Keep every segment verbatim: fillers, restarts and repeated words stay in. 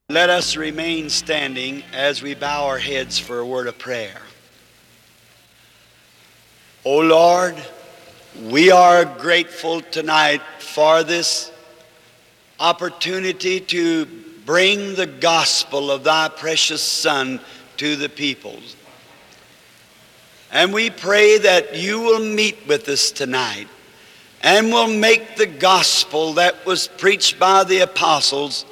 Let us remain standing as we bow our heads for a word of prayer. O Lord, we are grateful tonight for this opportunity to bring the gospel of thy precious Son to the peoples. And we pray that you will meet with us tonight and will make the gospel that was preached by the apostles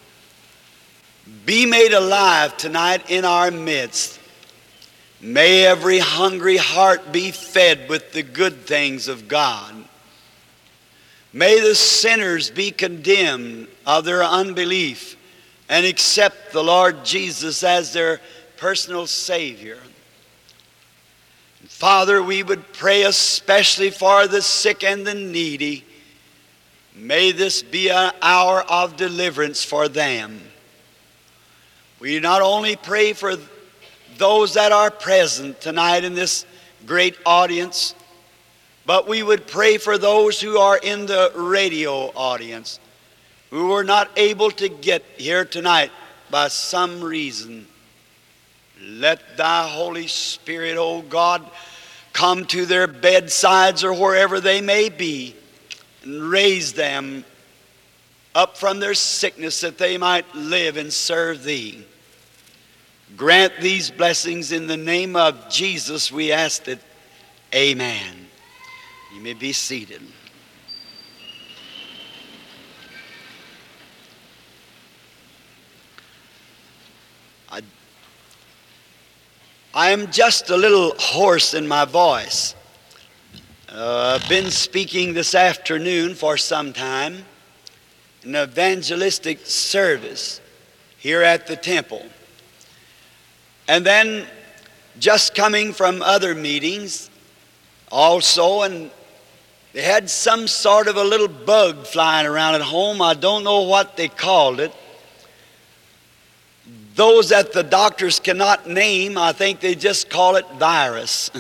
be made alive tonight in our midst. May every hungry heart be fed with the good things of God. May the sinners be condemned of their unbelief and accept the Lord Jesus as their personal Savior. Father, we would pray especially for the sick and the needy. May this be an hour of deliverance for them. We not only pray for those that are present tonight in this great audience, but we would pray for those who are in the radio audience, who were not able to get here tonight by some reason. Let thy Holy Spirit, O God, come to their bedsides or wherever they may be and raise them up from their sickness that they might live and serve thee. Grant these blessings in the name of Jesus, we ask it. Amen. You may be seated. I, I am just a little hoarse in my voice. Uh, I've been speaking this afternoon for some time in an evangelistic service here at the temple. And then just coming from other meetings also, and they had some sort of a little bug flying around at home. I don't know what they called it. Those that the doctors cannot name, I think they just call it virus.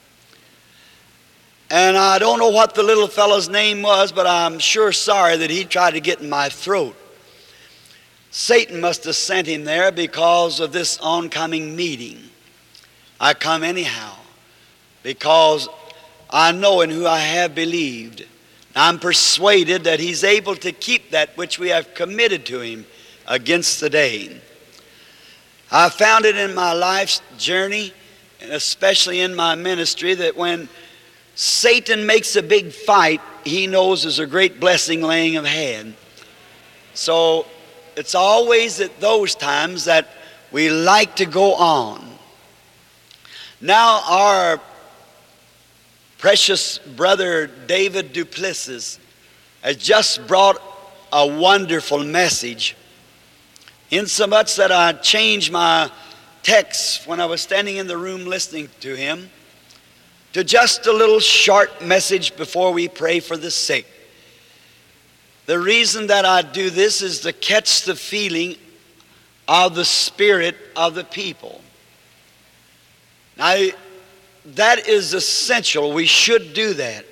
And I don't know what the little fellow's name was, but I'm sure sorry that he tried to get in my throat. Satan must have sent him there because of this oncoming meeting. I come anyhow because I know in who I have believed. I'm persuaded that he's able to keep that which we have committed to him against the day. I found it in my life's journey, and especially in my ministry, that when Satan makes a big fight, he knows there's a great blessing laying ahead. So it's always at those times that we like to go on. Now our precious brother David Duplessis has just brought a wonderful message, insomuch that I changed my text when I was standing in the room listening to him to just a little short message before we pray for the sick. The reason that I do this is to catch the feeling of the spirit of the people. Now, that is essential. We should do that.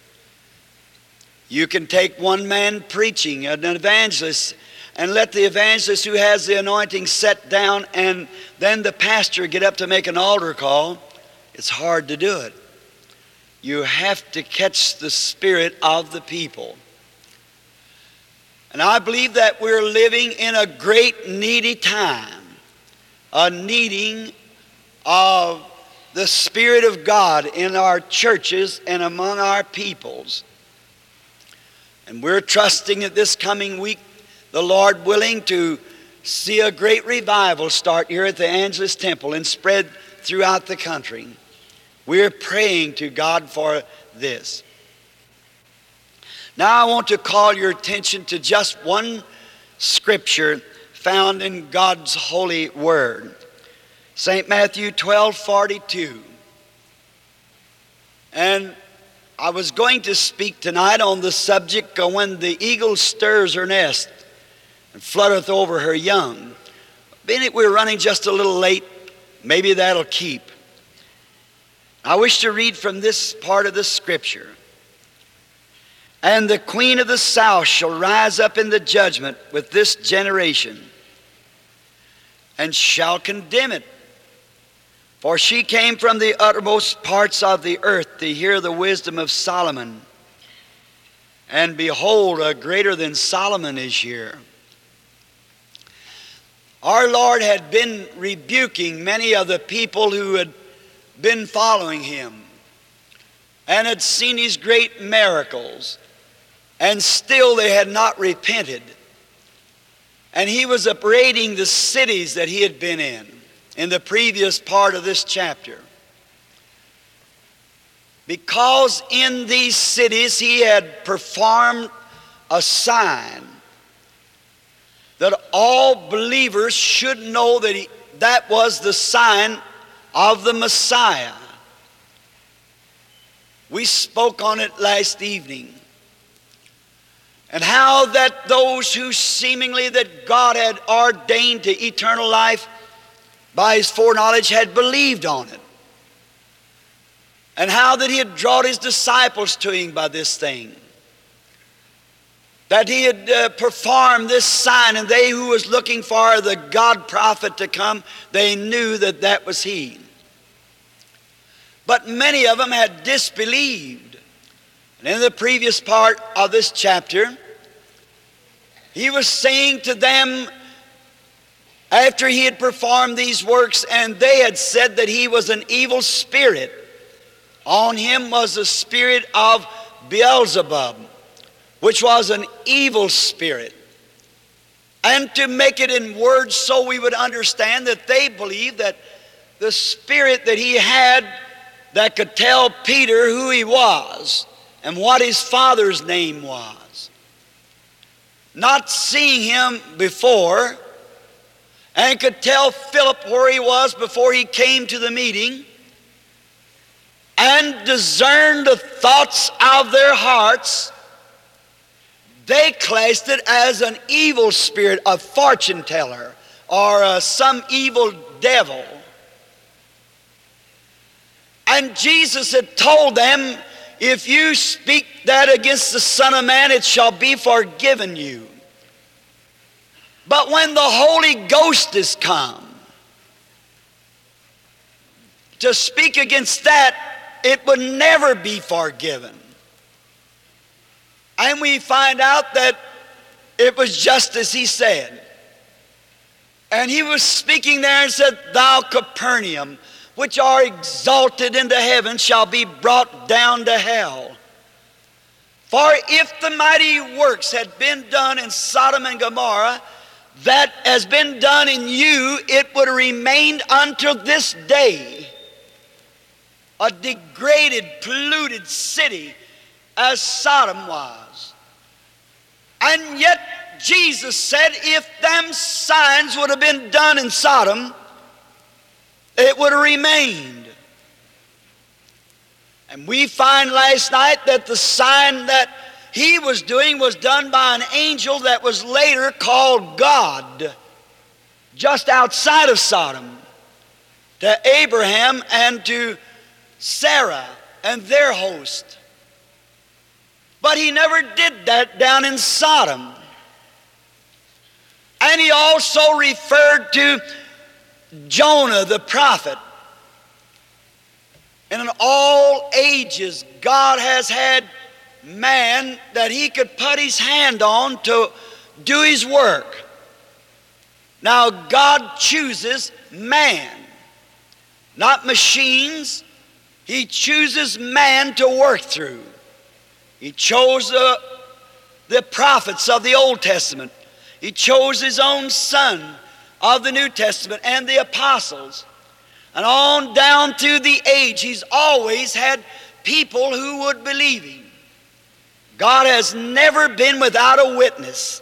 You can take one man preaching, an evangelist, and let the evangelist who has the anointing sit down and then the pastor get up to make an altar call. It's hard to do it. You have to catch the spirit of the people. And I believe that we're living in a great needy time, a needing of the Spirit of God in our churches and among our peoples. And we're trusting that this coming week, the Lord willing, to see a great revival start here at the Angelus Temple and spread throughout the country. We're praying to God for this. Now I want to call your attention to just one scripture found in God's holy word. Saint Matthew twelve forty-two. And I was going to speak tonight on the subject of when the eagle stirs her nest and flutteth over her young. Being it we're running just a little late, maybe that'll keep. I wish to read from this part of the scripture. And the queen of the south shall rise up in the judgment with this generation, and shall condemn it. For she came from the uttermost parts of the earth to hear the wisdom of Solomon. And behold, a greater than Solomon is here. Our Lord had been rebuking many of the people who had been following him and had seen his great miracles, and still they had not repented. And he was upbraiding the cities that he had been in, in the previous part of this chapter. Because in these cities he had performed a sign that all believers should know that he, that was the sign of the Messiah. We spoke on it last evening. And how that those who seemingly that God had ordained to eternal life by his foreknowledge had believed on it. And how that he had drawn his disciples to him by this thing. That he had uh, performed this sign, and they who was looking for the God prophet to come, they knew that that was he. But many of them had disbelieved. And in the previous part of this chapter, he was saying to them, after he had performed these works, and they had said that he was an evil spirit. On him was the spirit of Beelzebub, which was an evil spirit. And to make it in words so we would understand that they believed that the spirit that he had that could tell Peter who he was and what his father's name was. Not seeing him before, and could tell Philip where he was before he came to the meeting, and discern the thoughts of their hearts, they classed it as an evil spirit, a fortune teller, or uh, some evil devil. And Jesus had told them, if you speak that against the Son of Man, it shall be forgiven you. But when the Holy Ghost is come, to speak against that, it would never be forgiven. And we find out that it was just as he said. And he was speaking there and said, Thou Capernaum, which are exalted into heaven, shall be brought down to hell. For if the mighty works had been done in Sodom and Gomorrah, that has been done in you, it would have remained until this day a degraded, polluted city as Sodom was. And yet Jesus said, if them signs would have been done in Sodom, it would have remained. And we find last night that the sign that he was doing was done by an angel that was later called God, just outside of Sodom, to Abraham and to Sarah and their host. But he never did that down in Sodom. And he also referred to Jonah the prophet. And in all ages, God has had man that he could put his hand on to do his work. Now God chooses man, not machines. He chooses man to work through. He chose the, the prophets of the Old Testament. He chose his own son of the New Testament and the apostles. And on down through the age, he's always had people who would believe him. God has never been without a witness.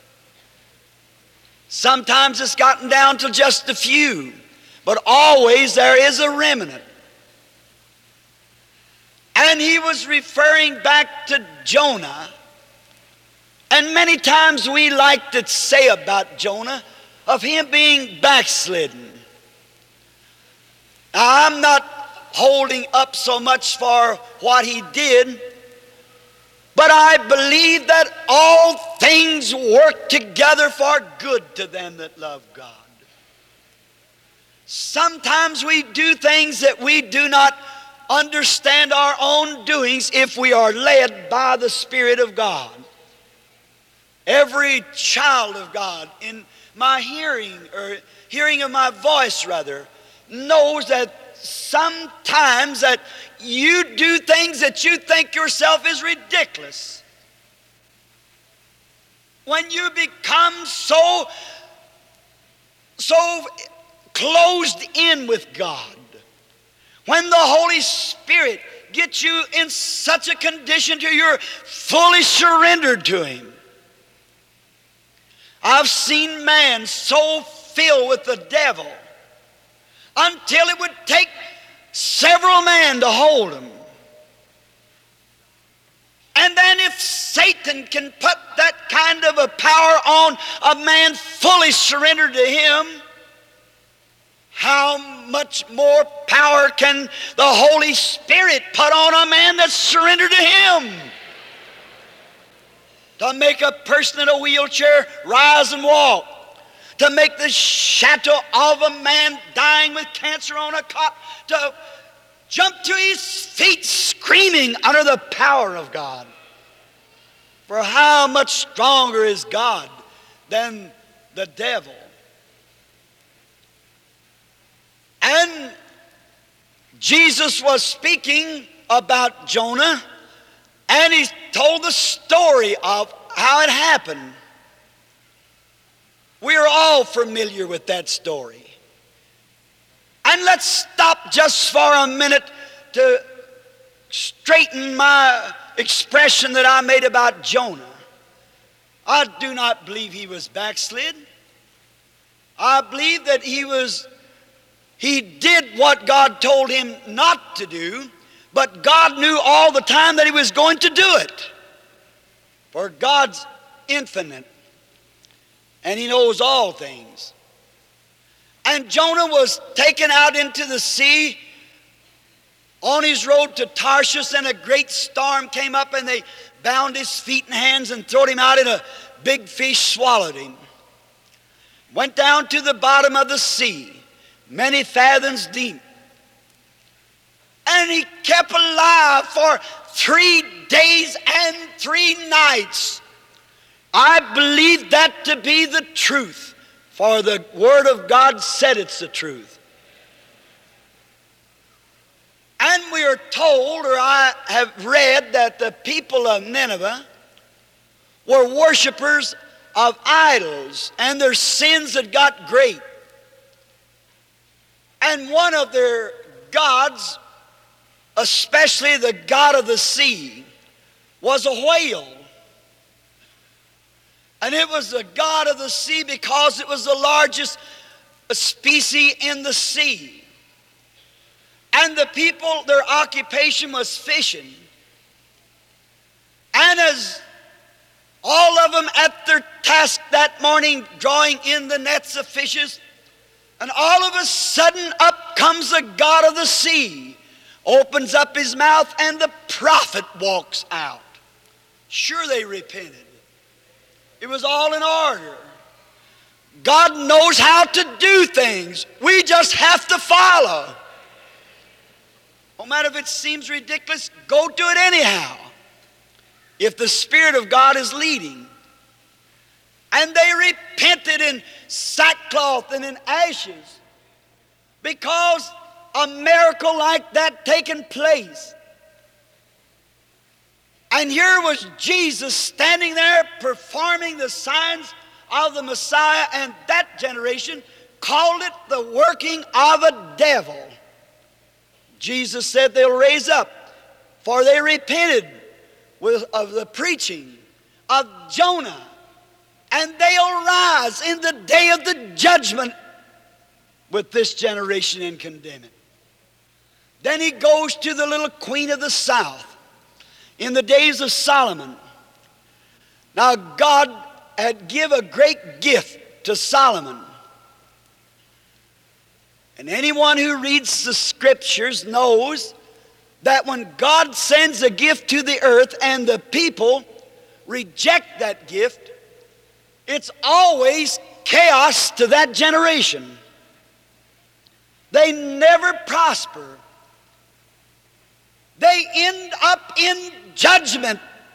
Sometimes it's gotten down to just a few, but always there is a remnant. And he was referring back to Jonah. And many times we like to say about Jonah of him being backslidden. Now, I'm not holding up so much for what he did, but I believe that all things work together for good to them that love God. Sometimes we do things that we do not understand our own doings if we are led by the Spirit of God. Every child of God in my hearing, or hearing of my voice rather, knows that sometimes that you do things that you think yourself is ridiculous. When you become so, so closed in with God, when the Holy Spirit gets you in such a condition to you're fully surrendered to Him. I've seen man so filled with the devil until it would take several men to hold him. And then if Satan can put that kind of a power on a man fully surrendered to him, how much more power can the Holy Spirit put on a man that's surrendered to Him? To make a person in a wheelchair rise and walk. To make the shadow of a man dying with cancer on a cot to jump to his feet screaming under the power of God. For how much stronger is God than the devil? And Jesus was speaking about Jonah, and He told the story of how it happened. We are all familiar with that story. And let's stop just for a minute to straighten my expression that I made about Jonah. I do not believe he was backslid. I believe that he was He did what God told him not to do, but God knew all the time that he was going to do it. For God's infinite, and He knows all things. And Jonah was taken out into the sea on his road to Tarshish, and a great storm came up, and they bound his feet and hands and threw him out, and a big fish swallowed him. Went down to the bottom of the sea, many fathoms deep. And he kept alive for three days and three nights. I believe that to be the truth, for the Word of God said it's the truth. And we are told, or I have read, that the people of Nineveh were worshipers of idols, and their sins had got great. And one of their gods, especially the god of the sea, was a whale. And it was the god of the sea because it was the largest species in the sea. And the people, their occupation was fishing. And as all of them at their task that morning, drawing in the nets of fishes, and all of a sudden up comes the god of the sea, opens up his mouth, and the prophet walks out. Sure, they repented. It was all in order. God knows how to do things. We just have to follow. No matter if it seems ridiculous, go do it anyhow. If the Spirit of God is leading. And they repented in sackcloth and in ashes because a miracle like that taken place. And here was Jesus standing there performing the signs of the Messiah, and that generation called it the working of a devil. Jesus said they'll raise up, for they repented with, of the preaching of Jonah, and they'll rise in the day of the judgment with this generation and condemn it. Then he goes to the little queen of the south in the days of Solomon. Now God had given a great gift to Solomon. And anyone who reads the scriptures knows that when God sends a gift to the earth and the people reject that gift, it's always chaos to that generation. They never prosper. They end up in judgment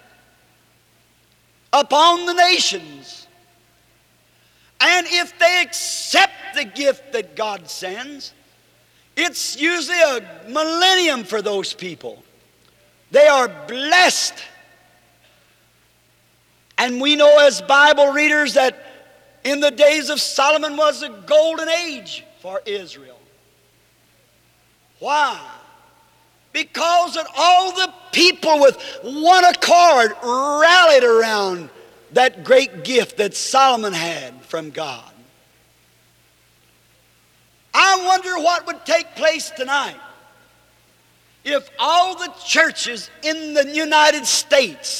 upon the nations. And if they accept the gift that God sends, it's usually a millennium for those people. They are blessed. And we know as Bible readers that in the days of Solomon was a golden age for Israel. Why? Because that all the people with one accord rallied around that great gift that Solomon had from God. I wonder what would take place tonight if all the churches in the United States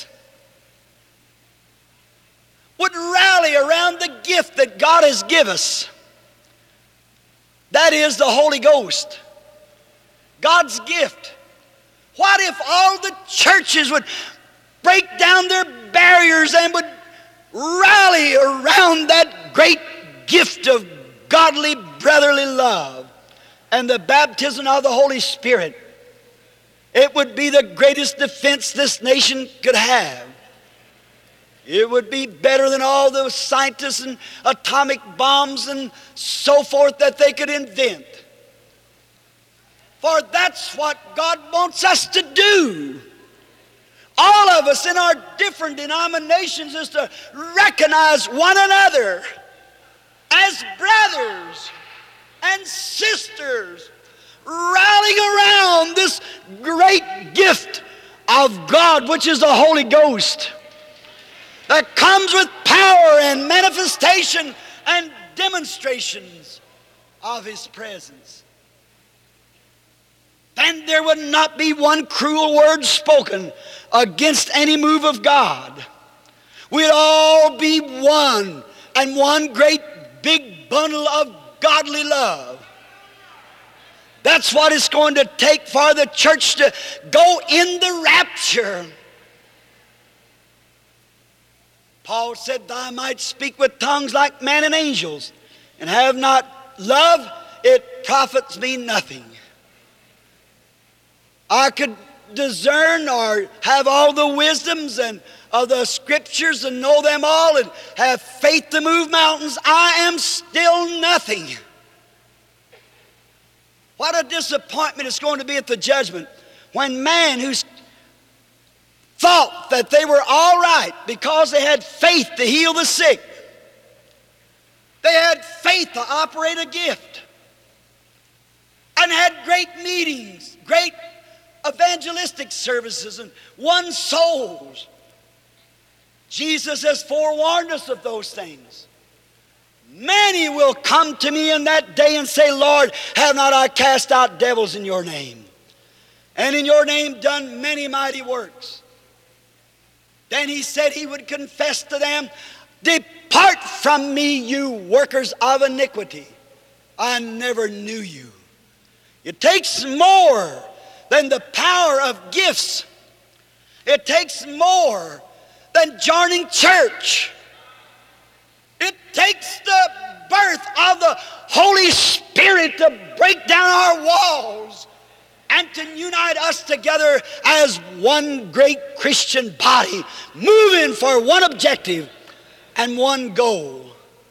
would rally around the gift that God has given us. That is the Holy Ghost. God's gift. What if all the churches would break down their barriers and would rally around that great gift of godly brotherly love and the baptism of the Holy Spirit? It would be the greatest defense this nation could have. It would be better than all the scientists and atomic bombs and so forth that they could invent. For that's what God wants us to do. All of us in our different denominations is to recognize one another as brothers and sisters, rallying around this great gift of God, which is the Holy Ghost, that comes with power and manifestation and demonstrations of His presence. Then there would not be one cruel word spoken against any move of God. We'd all be one and one great big bundle of godly love. That's what it's going to take for the church to go in the rapture. Paul said, "Thou might speak with tongues like men and angels, and have not love, it profits me nothing." I could discern or have all the wisdoms and of the scriptures and know them all and have faith to move mountains. I am still nothing. What a disappointment it's going to be at the judgment when man who's thought that they were all right because they had faith to heal the sick, they had faith to operate a gift, and had great meetings, great evangelistic services, and won souls. Jesus has forewarned us of those things. Many will come to me in that day and say, "Lord, have not I cast out devils in your name, and in your name done many mighty works?" Then he said he would confess to them, "Depart from me, you workers of iniquity. I never knew you." It takes more than the power of gifts. It takes more than joining church. It takes the birth of the Holy Spirit to break down our walls and to unite us together as one great Christian body, moving for one objective and one goal.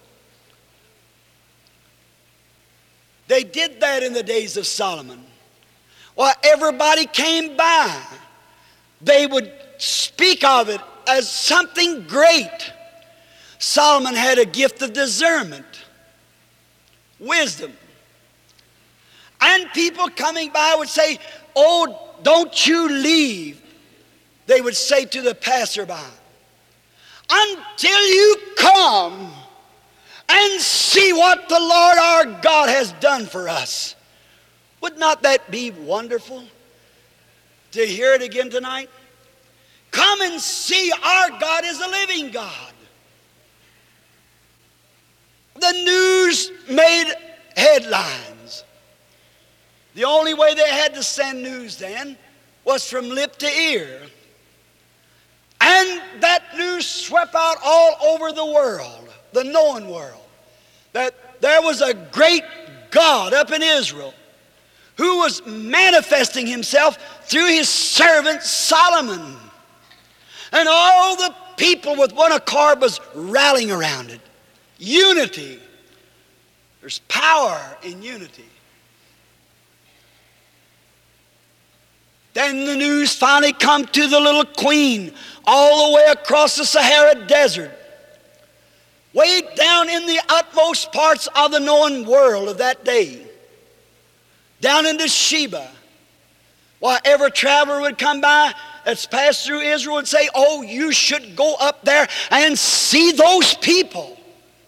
They did that in the days of Solomon. While everybody came by, they would speak of it as something great. Solomon had a gift of discernment, wisdom. And people coming by would say, "Oh, don't you leave," they would say to the passerby, "until you come and see what the Lord our God has done for us." Would not that be wonderful to hear it again tonight? Come and see our God is a living God. The news made headlines. The only way they had to send news then was from lip to ear. And that news swept out all over the world, the known world, that there was a great God up in Israel, who was manifesting himself through his servant Solomon. And all the people with one accord was rallying around it. Unity. There's power in unity. Then the news finally come to the little queen all the way across the Sahara Desert, way down in the utmost parts of the known world of that day, down into Sheba. While every traveler would come by that's passed through Israel and say, oh, you should go up there and see those people.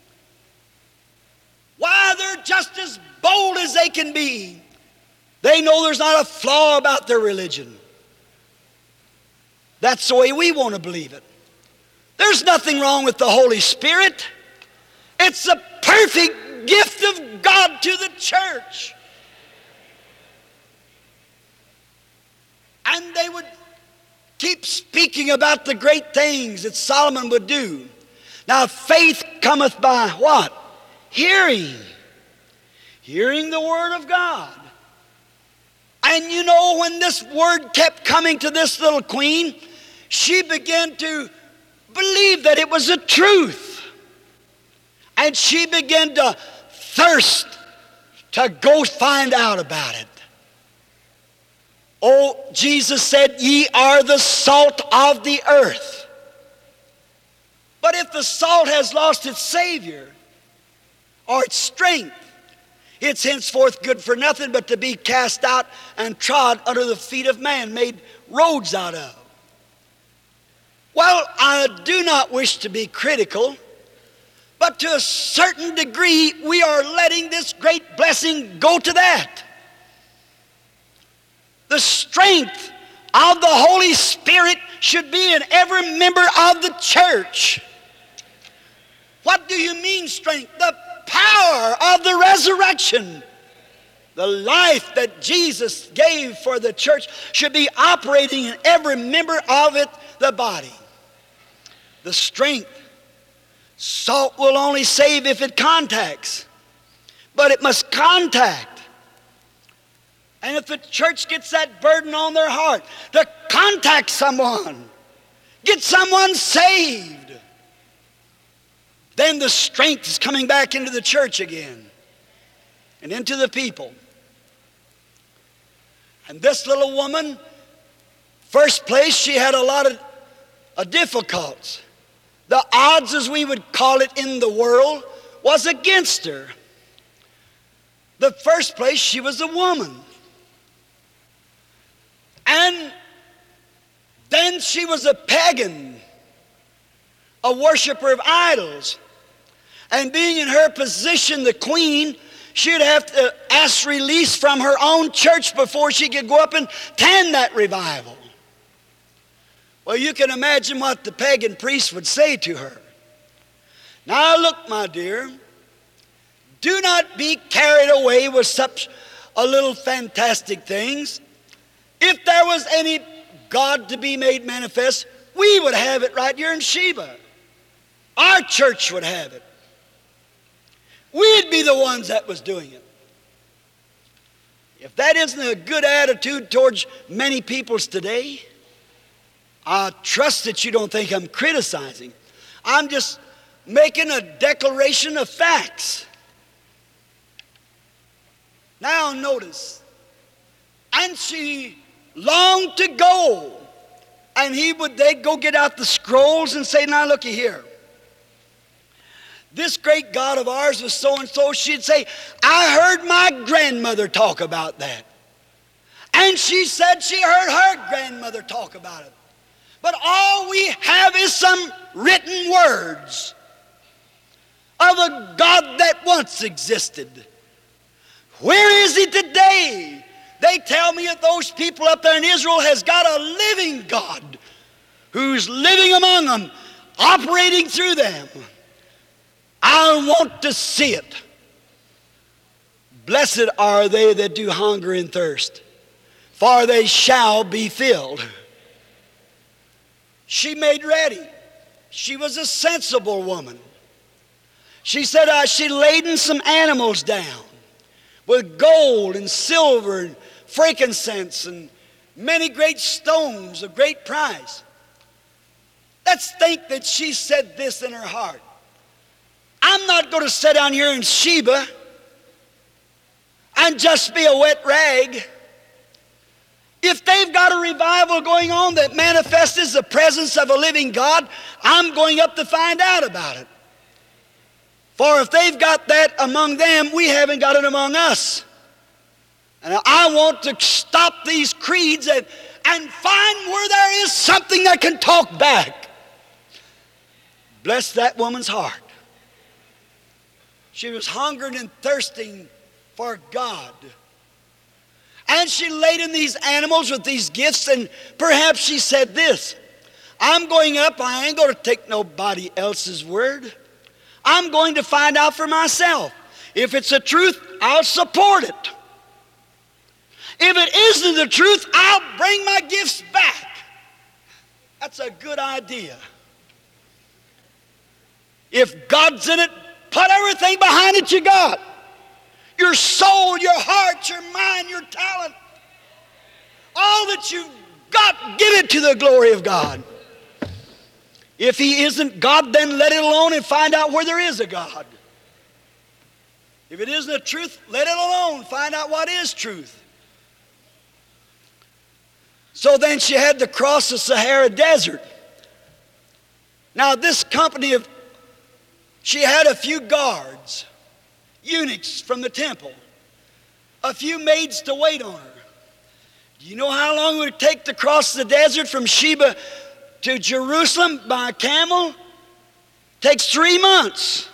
Why, they're just as bold as they can be. They know there's not a flaw about their religion. That's the way we want to believe it. There's nothing wrong with the Holy Spirit. It's a perfect gift of God to the church. And they would keep speaking about the great things that Solomon would do. Now, faith cometh by what? Hearing. Hearing the Word of God. And you know, when this word kept coming to this little queen, she began to believe that it was the truth. And she began to thirst to go find out about it. Oh, Jesus said, ye are the salt of the earth. But if the salt has lost its Savior or its strength, it's henceforth good for nothing but to be cast out and trod under the feet of man, made roads out of. Well, I do not wish to be critical, but to a certain degree, we are letting this great blessing go to that. The strength of the Holy Spirit should be in every member of the church. What do you mean strength? The power of the resurrection. The life that Jesus gave for the church should be operating in every member of it, the body. The strength. Salt will only save if it contacts, but it must contact. And if the church gets that burden on their heart to contact someone, get someone saved, then the strength is coming back into the church again and into the people. And this little woman, first place, she had a lot of, of difficulties. The odds, as we would call it in the world, was against her. The first place, she was a woman. And then she was a pagan, a worshiper of idols. And being in her position, the queen, she'd have to ask release from her own church before she could go up and attend that revival. Well, you can imagine what the pagan priest would say to her. Now look, my dear, do not be carried away with such a little fantastic things. If there was any God to be made manifest, we would have it right here in Sheba. Our church would have it. We'd be the ones that was doing it. If that isn't a good attitude towards many peoples today, I trust that you don't think I'm criticizing. I'm just making a declaration of facts. Now notice, and she longed to go, and he would they'd go get out the scrolls and say, now looky here. This great God of ours was so-and-so. She'd say, I heard my grandmother talk about that. And she said she heard her grandmother talk about it. But all we have is some written words of a God that once existed. Where is he today? They tell me that those people up there in Israel has got a living God who's living among them, operating through them. I want to see it. Blessed are they that do hunger and thirst, for they shall be filled. She made ready. She was a sensible woman. She said uh, she laden some animals down. with gold and silver and frankincense and many great stones of great price. Let's think that she said this in her heart. I'm not going to sit down here in Sheba and just be a wet rag. If they've got a revival going on that manifests the presence of a living God, I'm going up to find out about it. For if they've got that among them, we haven't got it among us. And I want to stop these creeds and, and find where there is something that can talk back. Bless that woman's heart. She was hungering and thirsting for God. And she laden these animals with these gifts, and perhaps she said this, I'm going up, I ain't going to take nobody else's word. I'm going to find out for myself. If it's the truth, I'll support it. If it isn't the truth, I'll bring my gifts back. That's a good idea. If God's in it, put everything behind it you got. Your soul, your heart, your mind, your talent. All that you've got, give it to the glory of God. If He isn't God, then let it alone and find out where there is a God. If it isn't the truth, let it alone. Find out what is truth. So then she had to cross the Sahara Desert. Now this company of, she had a few guards, eunuchs from the temple, a few maids to wait on her. Do you know how long it would take to cross the desert from Sheba to Jerusalem by camel? Takes three months.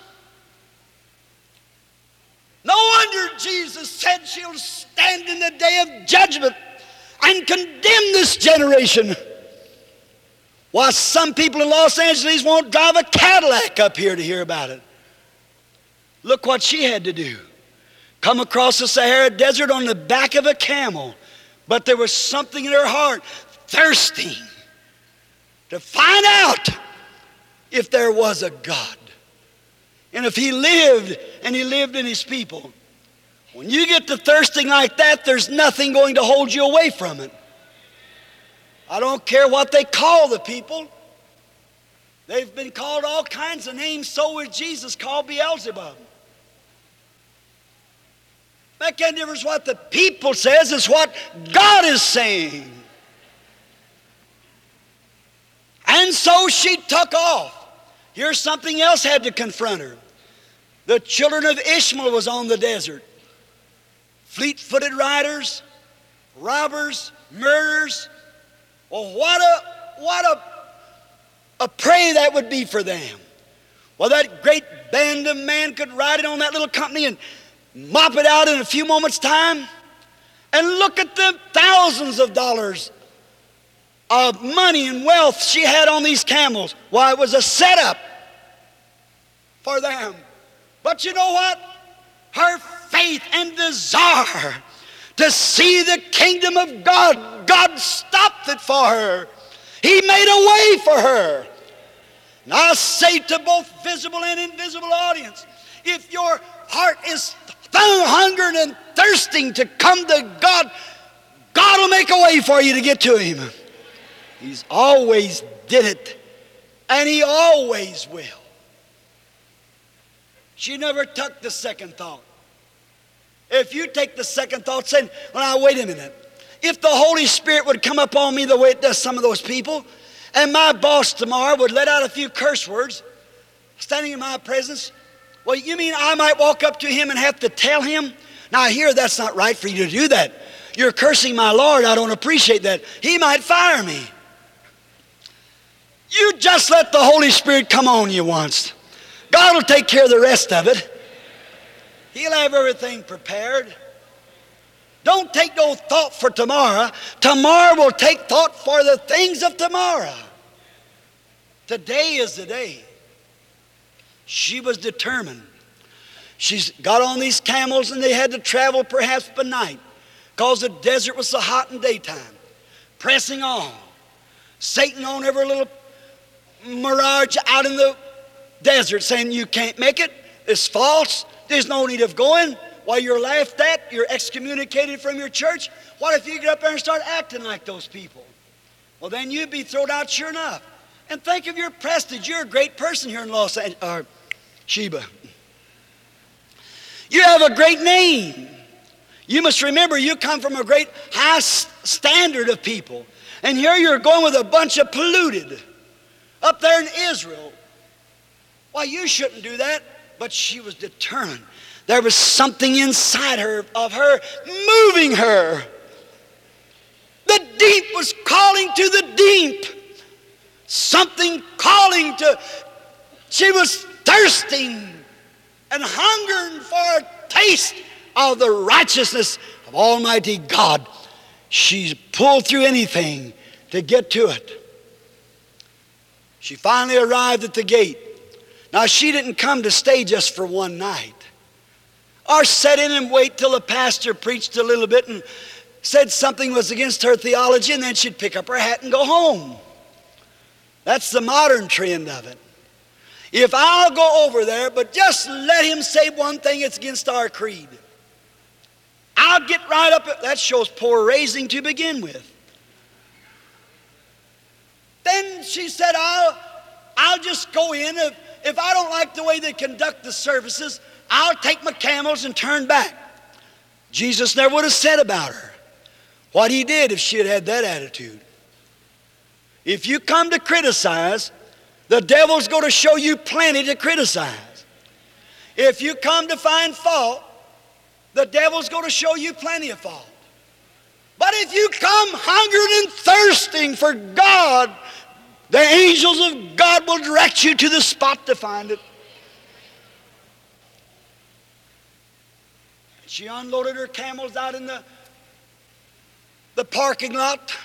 No wonder Jesus said she'll stand in the day of judgment and condemn this generation. Why, some people in Los Angeles won't drive a Cadillac up here to hear about it. Look what she had to do. Come across the Sahara Desert on the back of a camel. But there was something in her heart, thirsting to find out if there was a God. And if He lived, and He lived in His people. When you get to thirsting like that, there's nothing going to hold you away from it. I don't care what they call the people. They've been called all kinds of names. So was Jesus called Beelzebub. Make any difference what the people says, it's what God is saying. And so she took off. Here's something else had to confront her. The children of Ishmael was on the desert. Fleet-footed riders, robbers, murderers. Well, what a what a, a prey that would be for them. Well, that great band of men could ride it on that little company and mop it out in a few moments' time. And look at the thousands of dollars of money and wealth she had on these camels. Why, it was a setup for them. But you know what? Her faith and desire to see the kingdom of God, God stopped it for her. He made a way for her. And I say to both visible and invisible audience, if your heart is hungering and thirsting to come to God, God will make a way for you to get to Him. He's always did it, and He always will. She never took the second thought. If you take the second thought, saying, well, now, wait a minute. If the Holy Spirit would come upon me the way it does some of those people, and my boss tomorrow would let out a few curse words, standing in my presence, well, you mean I might walk up to him and have to tell him? Now, I hear that's not right for you to do that. You're cursing my Lord. I don't appreciate that. He might fire me. You just let the Holy Spirit come on you once. God will take care of the rest of it. He'll have everything prepared. Don't take no thought for tomorrow. Tomorrow will take thought for the things of tomorrow. Today is the day. She was determined. She's got on these camels and they had to travel perhaps by night because the desert was so hot in daytime. Pressing on. Satan on every little mirage out in the desert saying, you can't make it. It's false. There's no need of going. While you're laughed at, you're excommunicated from your church. What if you get up there and start acting like those people? Well, then you'd be thrown out sure enough. And think of your prestige. You're a great person here in Los Angeles, or Sheba. You have a great name. You must remember you come from a great high standard of people. And here you're going with a bunch of polluted up there in Israel. Why, you shouldn't do that. But she was determined. There was something inside her, of her, moving her. The deep was calling to the deep. Something calling to, she was thirsting and hungering for a taste of the righteousness of Almighty God. She pulled through anything to get to it. She finally arrived at the gate. Now, she didn't come to stay just for one night, or sit in and wait till the pastor preached a little bit and said something was against her theology, and then she'd pick up her hat and go home. That's the modern trend of it. If I'll go over there, but just let him say one thing that's against our creed, I'll get right up. That shows poor raising to begin with. Then she said, I'll, I'll just go in. If, if I don't like the way they conduct the services, I'll take my camels and turn back. Jesus never would have said about her what he did if she had had that attitude. If you come to criticize, the devil's going to show you plenty to criticize. If you come to find fault, the devil's going to show you plenty of fault. But if you come hungering and thirsting for God, the angels of God will direct you to the spot to find it. She unloaded her camels out in the, the parking lot.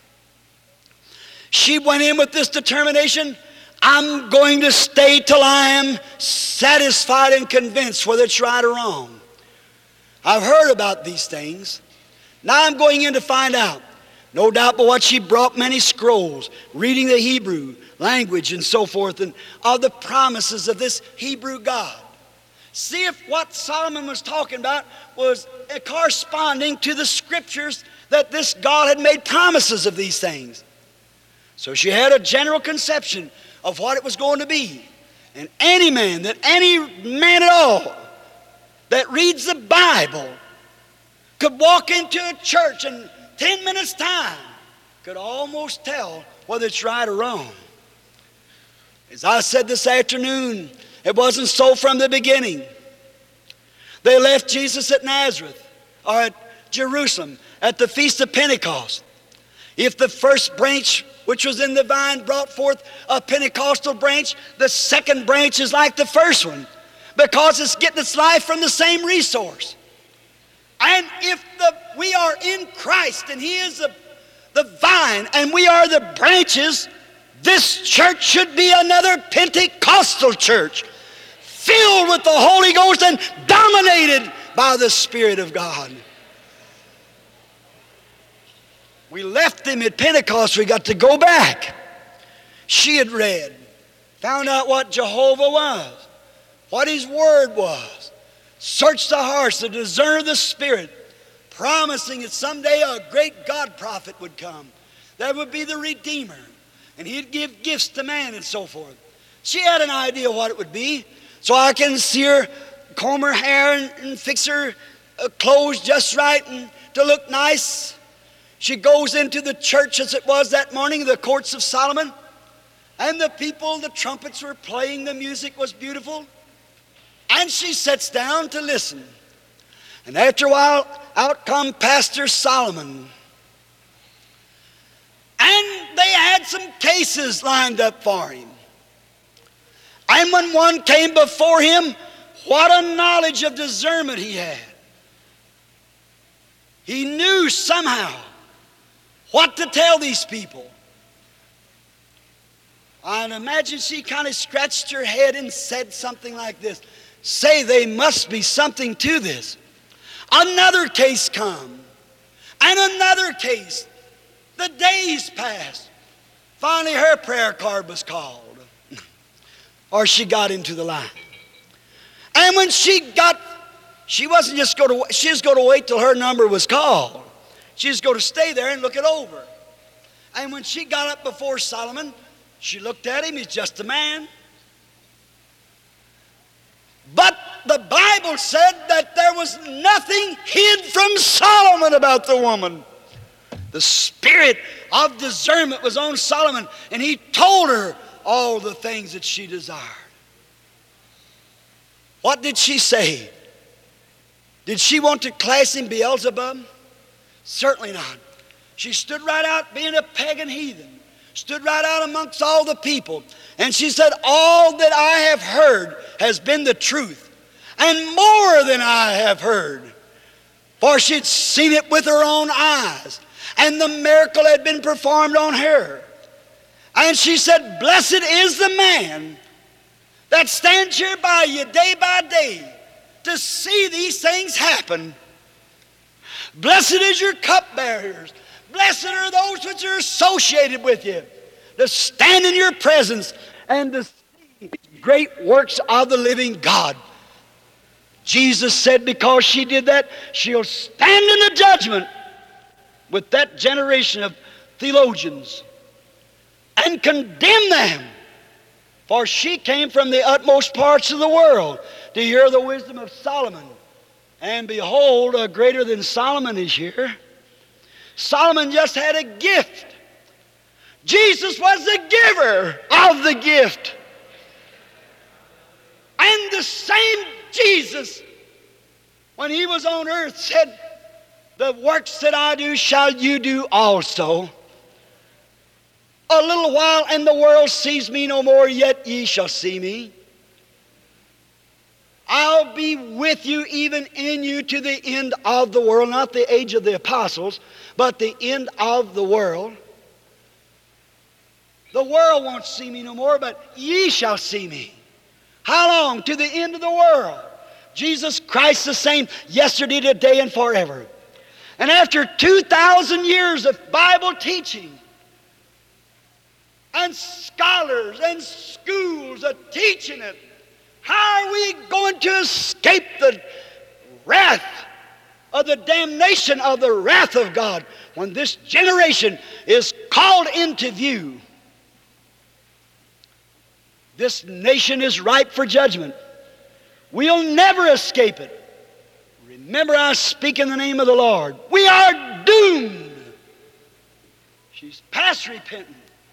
She went in with this determination, I'm going to stay till I am satisfied and convinced whether it's right or wrong. I've heard about these things. Now I'm going in to find out. No doubt but what she brought many scrolls, reading the Hebrew language and so forth, and of the promises of this Hebrew God. See if what Solomon was talking about was corresponding to the scriptures that this God had made promises of these things. So she had a general conception of what it was going to be. And any man, that any man at all that reads the Bible could walk into a church in ten minutes time, could almost tell whether it's right or wrong. As I said this afternoon, it wasn't so from the beginning. They left Jesus at Nazareth, or at Jerusalem, at the Feast of Pentecost. If the first branch which was in the vine brought forth a Pentecostal branch, the second branch is like the first one, because it's getting its life from the same resource. And if the, we are in Christ and He is the, the vine and we are the branches, this church should be another Pentecostal church, filled with the Holy Ghost and dominated by the Spirit of God. We left Him at Pentecost, we got to go back. She had read, found out what Jehovah was, what His Word was, searched the hearts to discern the Spirit, promising that someday a great God prophet would come. That would be the Redeemer, and He'd give gifts to man and so forth. She had an idea what it would be, so I can see her comb her hair and, and fix her uh, clothes just right and to look nice. She goes into the church as it was that morning, the courts of Solomon, and the people, the trumpets were playing, the music was beautiful. And she sits down to listen. And after a while, out come Pastor Solomon. And they had some cases lined up for him. And when one came before him, what a knowledge of discernment he had. He knew somehow what to tell these people. I'd imagine she kind of scratched her head and said something like this. Say there must be something to this. Another case come, and another case. The days passed. Finally her prayer card was called, or she got into the line. And when she got, She wasn't just going to, she was going to wait till her number was called. She was going to stay there and look it over. And when she got up before Solomon, she looked at him, he's just a man. But the Bible said that there was nothing hid from Solomon about the woman. The spirit of discernment was on Solomon, and he told her all the things that she desired. What did she say? Did she want to class him Beelzebub? Certainly not. She stood right out being a pagan heathen, stood right out amongst all the people, and she said, all that I have heard has been the truth, and more than I have heard. For she'd seen it with her own eyes, and the miracle had been performed on her. And she said, blessed is the man that stands here by you day by day to see these things happen. Blessed is your cupbearers. Blessed are those which are associated with you, to stand in your presence and to see great works of the living God. Jesus said because she did that, she'll stand in the judgment with that generation of theologians and condemn them. For she came from the utmost parts of the world to hear the wisdom of Solomon. And behold, a greater than Solomon is here. Solomon just had a gift. Jesus was the giver of the gift. And the same Jesus, when he was on earth, said, the works that I do shall you do also. A little while and the world sees me no more, yet ye shall see me. I'll be with you, even in you, to the end of the world. Not the age of the apostles, but the end of the world. The world won't see me no more, but ye shall see me. How long? To the end of the world. Jesus Christ the same yesterday, today, and forever. And after two thousand years of Bible teaching, and scholars and schools are teaching it, how are we going to escape the wrath of the damnation of the wrath of God when this generation is called into view? This nation is ripe for judgment. We'll never escape it. Remember, I speak in the name of the Lord. We are doomed. She's past repenting.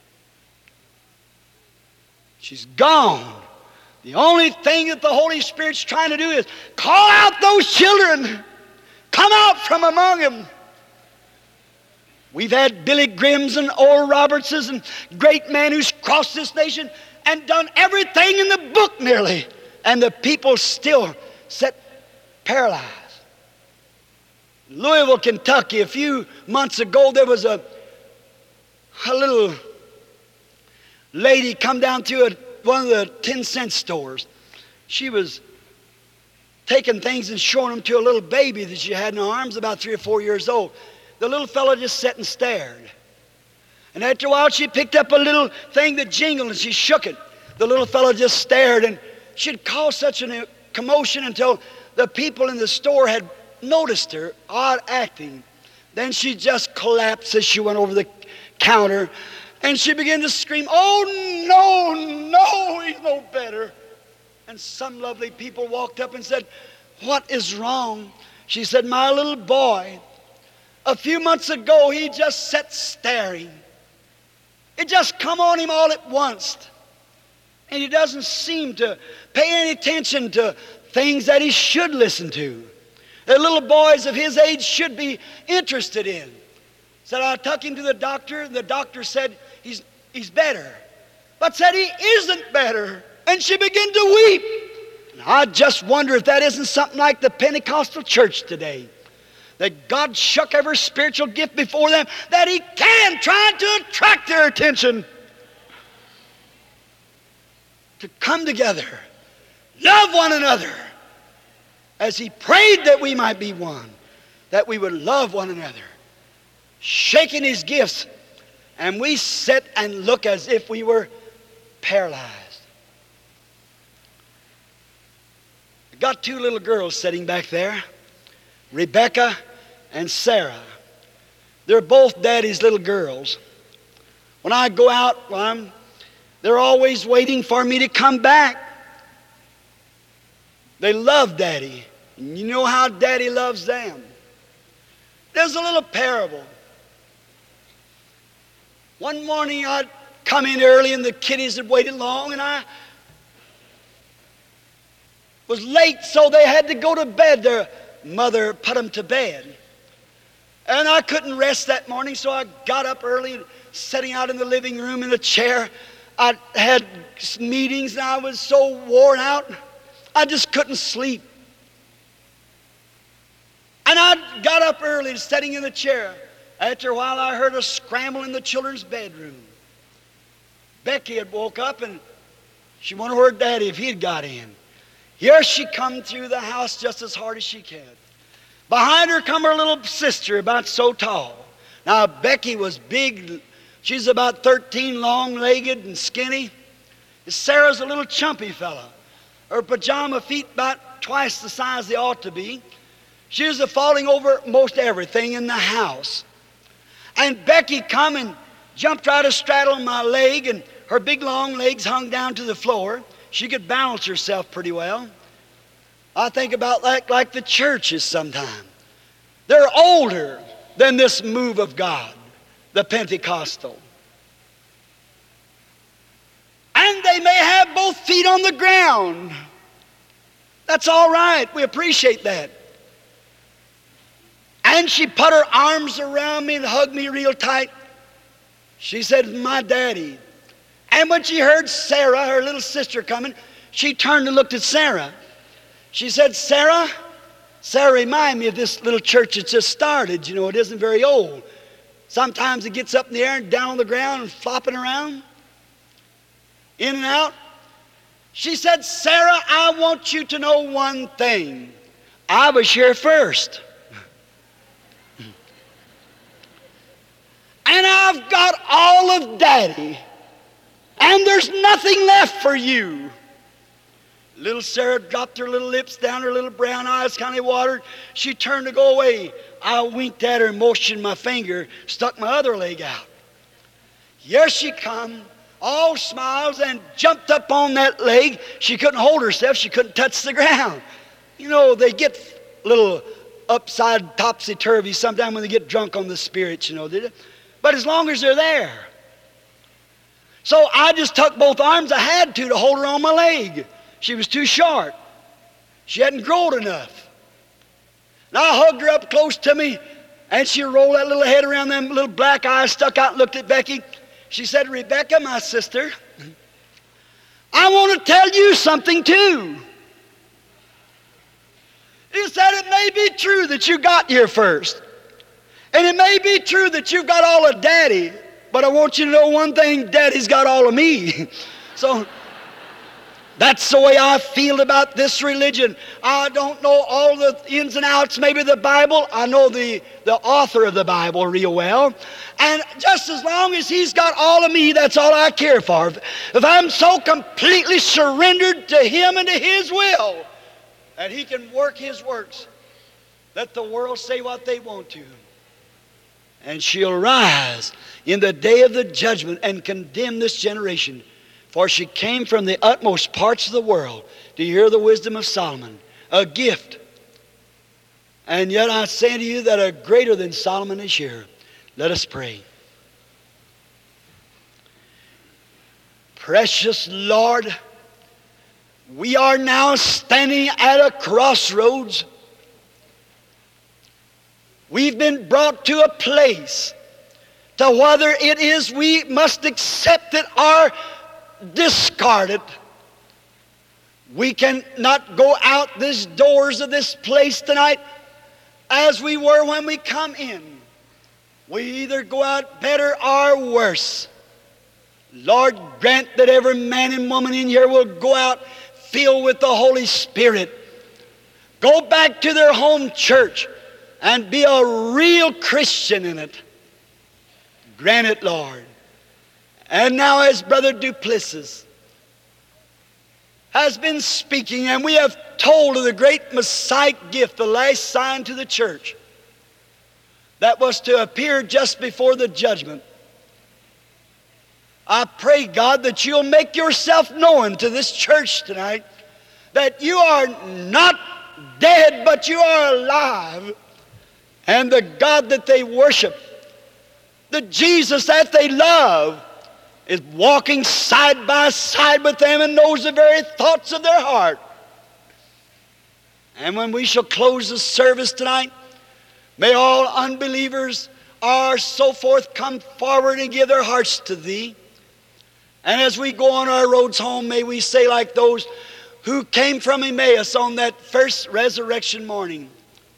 She's gone. The only thing that the Holy Spirit's trying to do is call out those children. Come out from among them. We've had Billy Grahams and Oral Robertses and great men who's crossed this nation and done everything in the book nearly, and the people still sit paralyzed. In Louisville, Kentucky, a few months ago, there was a, a little lady come down to a, one of the ten cent stores. She was taking things and showing them to a little baby that she had in her arms, about three or four years old. The little fellow just sat and stared. And after a while, she picked up a little thing that jingled and she shook it. The little fellow just stared, and she'd caused such a commotion until the people in the store had noticed her odd acting. Then she just collapsed as she went over the counter, and she began to scream, "Oh, no, no, he's no better." And some lovely people walked up and said, "What is wrong?" She said, "My little boy, a few months ago, he just sat staring. It just come on him all at once. And he doesn't seem to pay any attention to things that he should listen to, that little boys of his age should be interested in." Said, "I took him to the doctor, and the doctor said he's, he's better. But said he isn't better." And she began to weep. And I just wonder if that isn't something like the Pentecostal church today. That God shook every spiritual gift before them that He can, trying to attract their attention. To come together, love one another, as He prayed that we might be one, that we would love one another, shaking His gifts, and we sit and look as if we were paralyzed. I got two little girls sitting back there, Rebecca and Sarah. They're both Daddy's little girls. When I go out, well, I'm, they're always waiting for me to come back. They love Daddy. And you know how Daddy loves them. There's a little parable. One morning I'd come in early and the kiddies had waited long, and I was late, so they had to go to bed. Their mother put them to bed. And I couldn't rest that morning, so I got up early and sitting out in the living room in a chair. I had meetings and I was so worn out, I just couldn't sleep. And I got up early and sitting in the chair. After a while, I heard a scramble in the children's bedroom. Becky had woke up and she wanted her daddy if he'd got in. Here she come through the house just as hard as she can. Behind her come her little sister, about so tall. Now, Becky was big. She's about thirteen, long-legged and skinny. Sarah's a little chumpy fella. Her pajama feet about twice the size they ought to be. She was falling over most everything in the house. And Becky come and jumped right astraddle my leg, and her big long legs hung down to the floor. She could balance herself pretty well. I think about like, like the churches sometimes. They're older than this move of God, the Pentecostal. And they may have both feet on the ground. That's all right. We appreciate that. And she put her arms around me and hugged me real tight. She said, my daddy. And when she heard Sarah, her little sister, coming, she turned and looked at Sarah. She said, Sarah, Sarah, remind me of this little church that's just started. You know, it isn't very old. Sometimes it gets up in the air and down on the ground and flopping around, in and out. She said, Sarah, I want you to know one thing. I was here first. And I've got all of Daddy. And there's nothing left for you. Little Sarah dropped her little lips down, her little brown eyes kind of watered. She turned to go away. I winked at her and motioned my finger, stuck my other leg out. Here she come, all smiles, and jumped up on that leg. She couldn't hold herself. She couldn't touch the ground. You know, they get a little upside topsy-turvy sometimes when they get drunk on the spirits, you know. But as long as they're there. So I just tucked both arms I had to to hold her on my leg. She was too short. She hadn't grown enough. And I hugged her up close to me, and she rolled that little head around them little black eyes, stuck out and looked at Becky. She said, Rebecca, my sister, I want to tell you something too. He said, it may be true that you got here first. And it may be true that you've got all of Daddy, but I want you to know one thing, Daddy's got all of me. So that's the way I feel about this religion. I don't know all the ins and outs, maybe the Bible. I know the, the author of the Bible real well. And just as long as he's got all of me, that's all I care for. If I'm so completely surrendered to him and to his will, that he can work his works, let the world say what they want to. And she'll rise in the day of the judgment and condemn this generation. For she came from the utmost parts of the world to hear the wisdom of Solomon, a gift. And yet I say to you that a greater than Solomon is here. Let us pray. Precious Lord, we are now standing at a crossroads. We've been brought to a place to whether it is we must accept it or discard it. We cannot go out these doors of this place tonight as we were when we come in. We either go out better or worse. Lord, grant that every man and woman in here will go out filled with the Holy Spirit. Go back to their home church and be a real Christian in it. Grant it, Lord. And now as Brother Duplessis has been speaking, and we have told of the great Messiah gift, the last sign to the church, that was to appear just before the judgment. I pray, God, that you'll make yourself known to this church tonight, that you are not dead, but you are alive. And the God that they worship, the Jesus that they love, is walking side by side with them and knows the very thoughts of their heart. And when we shall close the service tonight, may all unbelievers or so forth come forward and give their hearts to Thee. And as we go on our roads home, may we say like those who came from Emmaus on that first resurrection morning,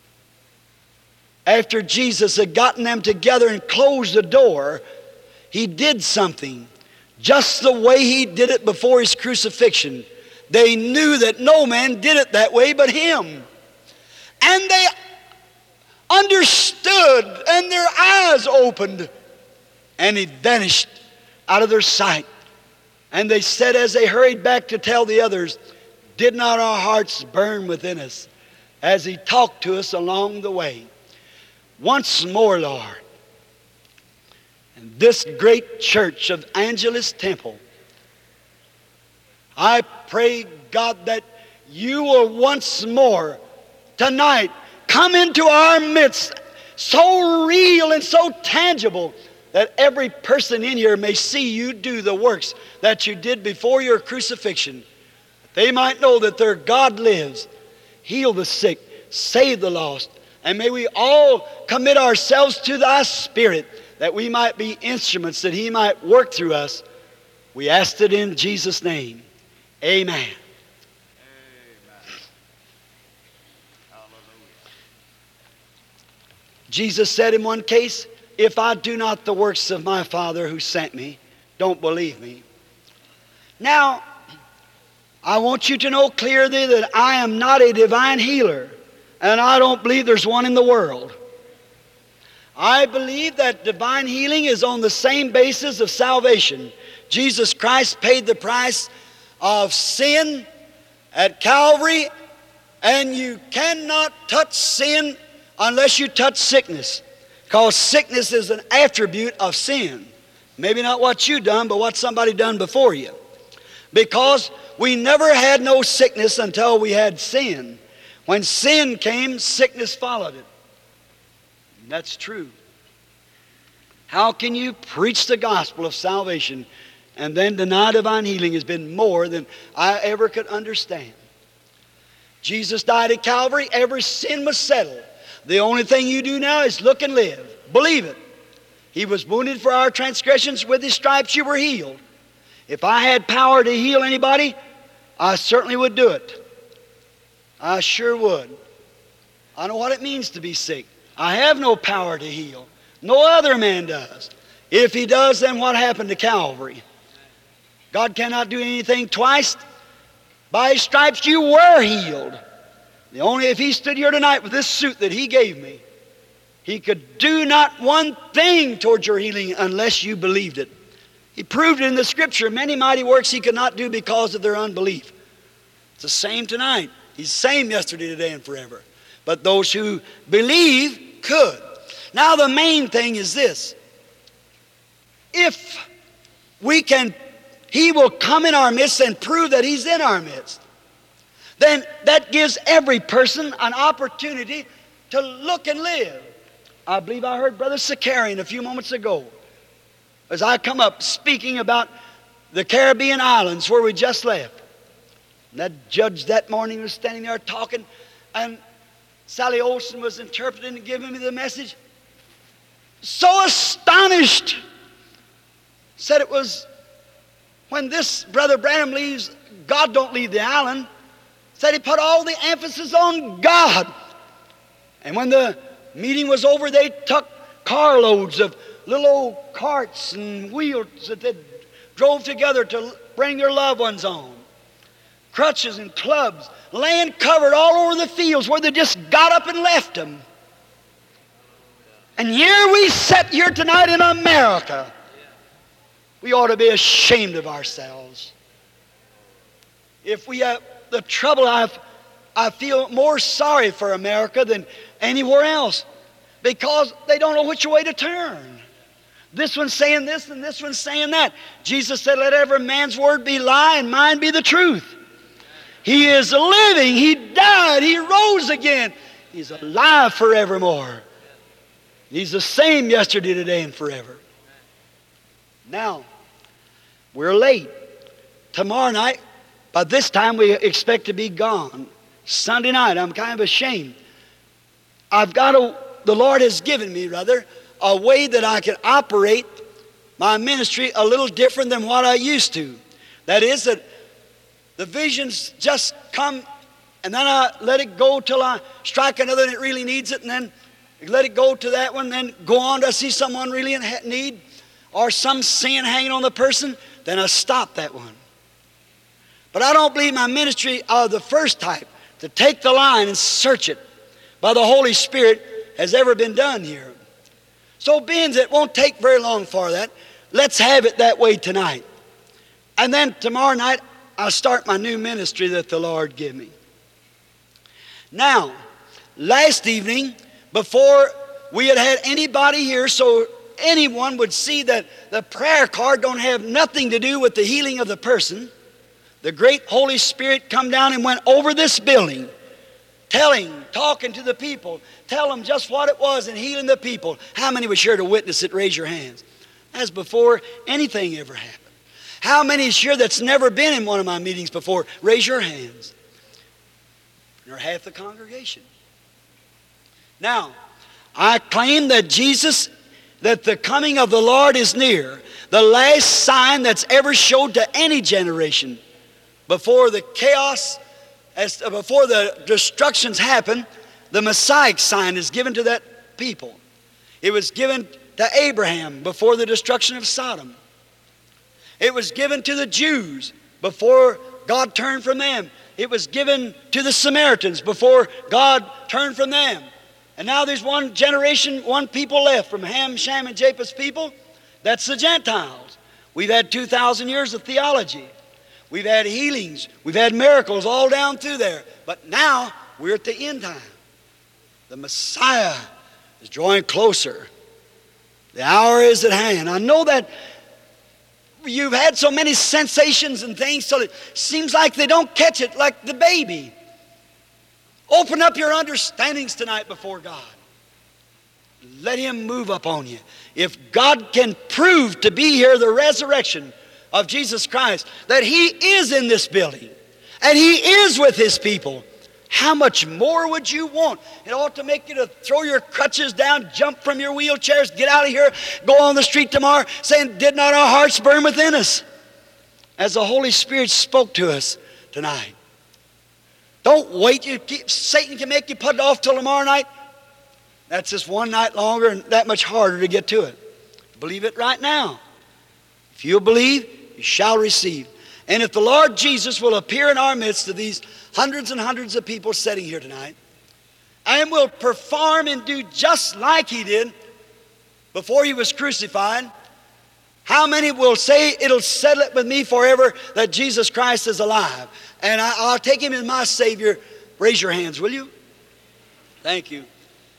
after Jesus had gotten them together and closed the door, He did something just the way He did it before His crucifixion. They knew that no man did it that way but Him. And they understood, and their eyes opened, and He vanished out of their sight. And they said as they hurried back to tell the others, did not our hearts burn within us as He talked to us along the way? Once more, Lord, in this great church of Angelus Temple, I pray, God, that you will once more tonight come into our midst so real and so tangible that every person in here may see you do the works that you did before your crucifixion. They might know that their God lives, heal the sick, save the lost, and may we all commit ourselves to Thy Spirit that we might be instruments, that He might work through us. We ask it in Jesus' name. Amen. Amen. Hallelujah. Jesus said in one case, if I do not the works of my Father who sent me, don't believe me. Now, I want you to know clearly that I am not a divine healer, and I don't believe there's one in the world. I believe that divine healing is on the same basis of salvation. Jesus Christ paid the price of sin at Calvary, and you cannot touch sin unless you touch sickness, because sickness is an attribute of sin. Maybe not what you done, but what somebody done before you. Because we never had no sickness until we had sin. When sin came, sickness followed it. And that's true. How can you preach the gospel of salvation and then deny divine healing has been more than I ever could understand. Jesus died at Calvary. Every sin was settled. The only thing you do now is look and live. Believe it. He was wounded for our transgressions. With His stripes you were healed. If I had power to heal anybody, I certainly would do it. I sure would. I know what it means to be sick. I have no power to heal. No other man does. If he does, then what happened to Calvary? God cannot do anything twice. By His stripes you were healed. The only, if He stood here tonight with this suit that He gave me, He could do not one thing towards your healing unless you believed it. He proved it in the Scripture. Many mighty works He could not do because of their unbelief. It's the same tonight. He's the same yesterday, today, and forever. But those who believe could. Now the main thing is this. If we can, He will come in our midst and prove that He's in our midst. Then that gives every person an opportunity to look and live. I believe I heard Brother Sakarian a few moments ago as I come up speaking about the Caribbean islands where we just left. And that judge that morning was standing there talking, and Sally Olson was interpreting and giving me the message. So astonished. Said it was when this Brother Branham leaves, God don't leave the island. Said he put all the emphasis on God. And when the meeting was over, they took carloads of little old carts and wheels that they drove together to bring their loved ones on. Crutches and clubs, land covered all over the fields where they just got up and left them. And here we sit here tonight in America. We ought to be ashamed of ourselves. if we have the trouble, I've, I feel more sorry for America than anywhere else because they don't know which way to turn. This one's saying this and this one's saying that. Jesus said, let every man's word be lie and mine be the truth. He is living. He died. He rose again. He's alive forevermore. He's the same yesterday, today, and forever. Now, we're late. Tomorrow night, by this time, we expect to be gone. Sunday night, I'm kind of ashamed. I've got a, the Lord has given me, rather, a way that I can operate my ministry a little different than what I used to. That is that the visions just come and then I let it go till I strike another that really needs it, and then let it go to that one, then go on to see someone really in need or some sin hanging on the person, then I stop that one. But I don't believe my ministry of the first type, to take the line and search it by the Holy Spirit, has ever been done here. So being that it won't take very long for that, let's have it that way tonight. And then tomorrow night, I'll start my new ministry that the Lord gave me. Now, last evening, before we had had anybody here, so anyone would see that the prayer card don't have nothing to do with the healing of the person, the great Holy Spirit come down and went over this building, telling, talking to the people, tell them just what it was and healing the people. How many were sure to witness it? Raise your hands. That's before anything ever happened. How many is sure that's never been in one of my meetings before? Raise your hands. Or half the congregation. Now, I claim that Jesus, that the coming of the Lord is near. The last sign that's ever showed to any generation before the chaos, as before the destructions happen, the Messiah sign is given to that people. It was given to Abraham before the destruction of Sodom. It was given to the Jews before God turned from them. It was given to the Samaritans before God turned from them. And now there's one generation, one people left from Ham, Shem, and Japheth's people. That's the Gentiles. We've had two thousand years of theology. We've had healings. We've had miracles all down through there. But now we're at the end time. The Messiah is drawing closer. The hour is at hand. I know that you've had so many sensations and things so it seems like they don't catch it like the baby. Open up your understandings tonight before God. Let Him move upon you. If God can prove to be here the resurrection of Jesus Christ, that He is in this building and He is with His people, how much more would you want? It ought to make you to throw your crutches down, jump from your wheelchairs, get out of here, go on the street tomorrow saying, did not our hearts burn within us? As the Holy Spirit spoke to us tonight. Don't wait. You keep, Satan can make you put it off till tomorrow night. That's just one night longer and that much harder to get to it. Believe it right now. If you believe, you shall receive. And if the Lord Jesus will appear in our midst of these hundreds and hundreds of people sitting here tonight, and will perform and do just like He did before He was crucified, how many will say it'll settle it with me forever that Jesus Christ is alive? And I, I'll take Him as my Savior. Raise your hands, will you? Thank you.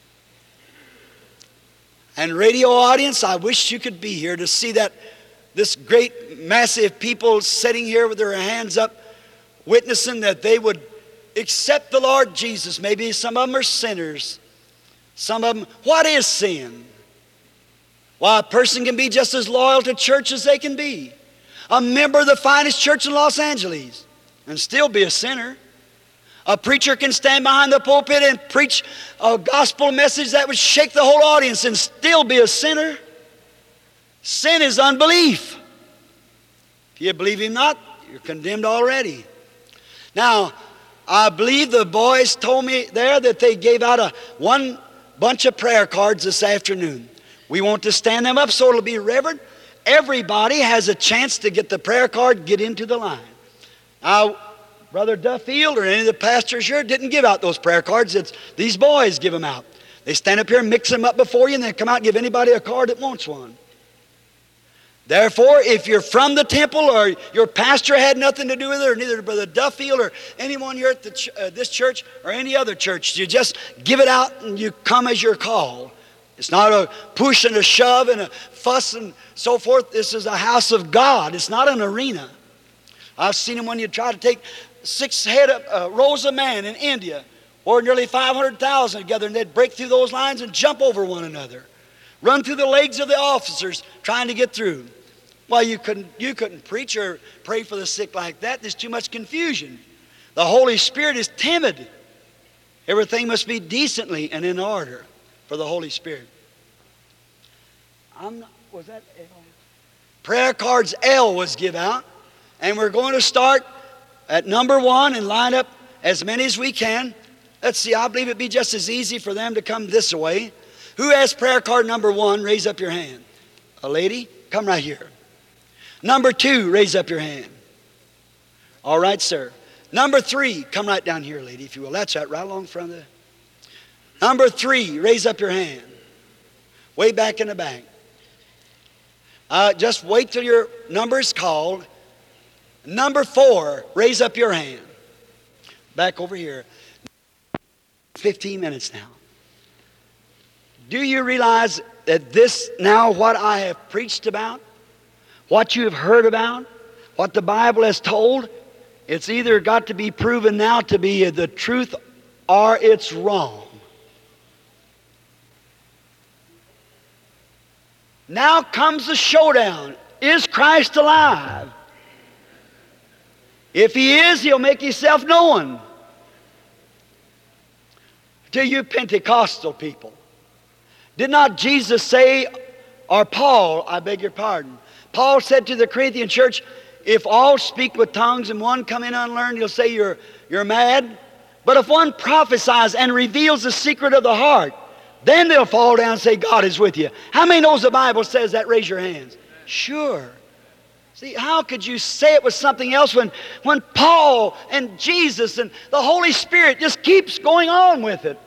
And radio audience, I wish you could be here to see that this great massive people sitting here with their hands up, witnessing that they would accept the Lord Jesus. Maybe some of them are sinners. Some of them, what is sin? Why, a person can be just as loyal to church as they can be. A member of the finest church in Los Angeles and still be a sinner. A preacher can stand behind the pulpit and preach a gospel message that would shake the whole audience and still be a sinner. Sin is unbelief. If you believe Him not, you're condemned already. Now, I believe the boys told me there that they gave out a one bunch of prayer cards this afternoon. We want to stand them up so it'll be reverent. Everybody has a chance to get the prayer card, get into the line. Now, Brother Duffield or any of the pastors here didn't give out those prayer cards. It's these boys give them out. They stand up here and mix them up before you and then come out and give anybody a card that wants one. Therefore, if you're from the temple or your pastor had nothing to do with it, or neither Brother Duffield or anyone here at the ch- uh, this church or any other church, you just give it out and you come as you're called. It's not a push and a shove and a fuss and so forth. This is a house of God. It's not an arena. I've seen them when you try to take six head of, uh, rows of men in India, or nearly five hundred thousand together, and they'd break through those lines and jump over one another. Run through the legs of the officers trying to get through. Well, you couldn't, you couldn't preach or pray for the sick like that. There's too much confusion. The Holy Spirit is timid. Everything must be decently and in order for the Holy Spirit. I'm not, was that L? Prayer cards L was give out. And we're going to start at number one and line up as many as we can. Let's see, I believe it'd be just as easy for them to come this way. Who has prayer card number one? Raise up your hand. A lady? Come right here. Number two, raise up your hand. All right, sir. Number three, come right down here, lady, if you will. That's right, right along front of the... Number three, raise up your hand. Way back in the back. Uh, just wait till your number is called. Number four, raise up your hand. Back over here. fifteen minutes now. Do you realize that this now what I have preached about, what you have heard about, what the Bible has told, it's either got to be proven now to be the truth or it's wrong. Now comes the showdown. Is Christ alive? If He is, He'll make Himself known to you Pentecostal people. Did not Jesus say, or Paul, I beg your pardon, Paul said to the Corinthian church, if all speak with tongues and one come in unlearned, you'll say you're, you're mad. But if one prophesies and reveals the secret of the heart, then they'll fall down and say, God is with you. How many knows the Bible says that? Raise your hands. Sure. See, how could you say it was something else when, when Paul and Jesus and the Holy Spirit just keeps going on with it?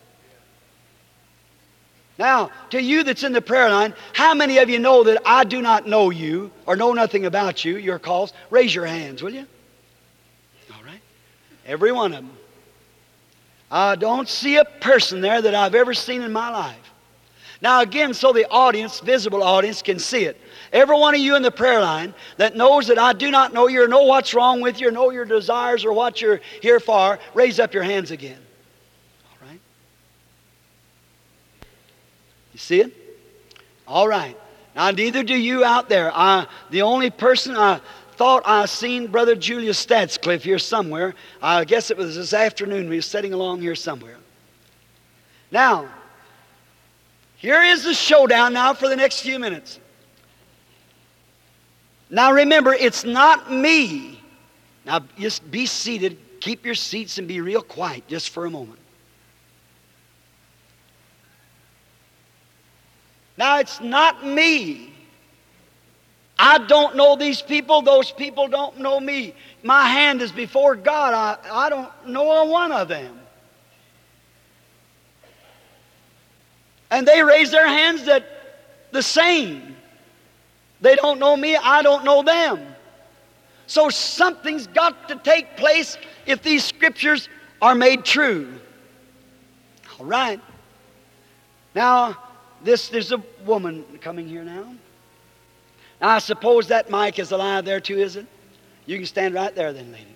Now, to you that's in the prayer line, how many of you know that I do not know you or know nothing about you, your calls? Raise your hands, will you? All right. Every one of them. I don't see a person there that I've ever seen in my life. Now again, so the audience, visible audience, can see it. Every one of you in the prayer line that knows that I do not know you or know what's wrong with you or know your desires or what you're here for, raise up your hands again. All right? You see it? All right. Now neither do you out there. I, the only person I thought I seen Brother Julius Statscliffe here somewhere. I guess it was this afternoon. We were sitting along here somewhere. Now, here is the showdown now for the next few minutes. Now remember, it's not me. Now just be seated. Keep your seats and be real quiet just for a moment. Now it's not me. I don't know these people. Those people don't know me. My hand is before God. I, I don't know one of them. And they raise their hands that the same. They don't know me. I don't know them. So something's got to take place if these scriptures are made true. All right. Now, this there's a woman coming here now. Now, I suppose that mic is alive there too, is it? You can stand right there then, lady.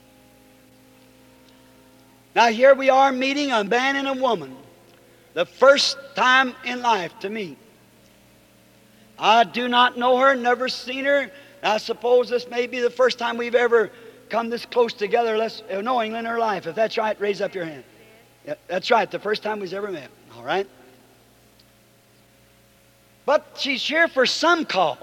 Now, here we are meeting a man and a woman. The first time in life to meet. I do not know her, never seen her. I suppose this may be the first time we've ever come this close together, less knowing in her life. If that's right, raise up your hand. Yeah, that's right, the first time we've ever met. All right? But she's here for some cause.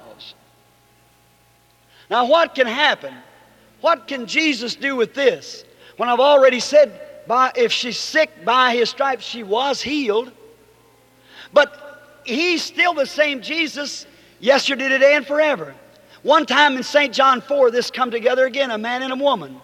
Now what can happen? What can Jesus do with this? When I've already said, by, if she's sick, by His stripes she was healed. But He's still the same Jesus yesterday, today, and forever. One time in Saint John four, this come together again, a man and a woman.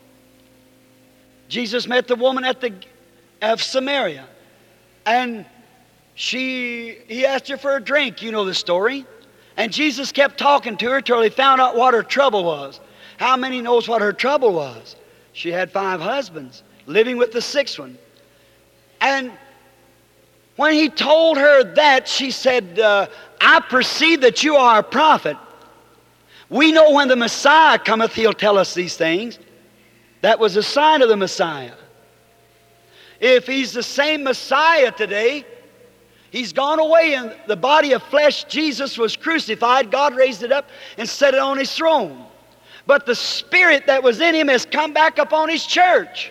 Jesus met the woman at the of Samaria. And she he asked her for a drink. You know the story. And Jesus kept talking to her till he found out what her trouble was. How many knows what her trouble was? She had five husbands, living with the sixth one. And when he told her that, she said, uh, I perceive that you are a prophet. We know when the Messiah cometh, he'll tell us these things. That was a sign of the Messiah. If he's the same Messiah today, he's gone away in the body of flesh. Jesus was crucified. God raised it up and set it on his throne. But the Spirit that was in him has come back upon his church.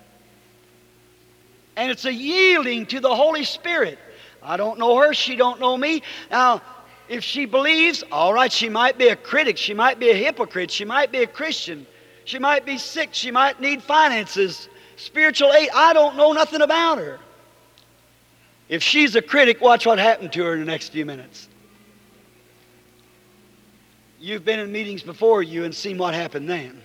And it's a yielding to the Holy Spirit. I don't know her. She don't know me. Now, if she believes, all right, she might be a critic. She might be a hypocrite. She might be a Christian. She might be sick. She might need finances, spiritual aid. I don't know nothing about her. If she's a critic, watch what happened to her in the next few minutes. You've been in meetings before you and seen what happened then.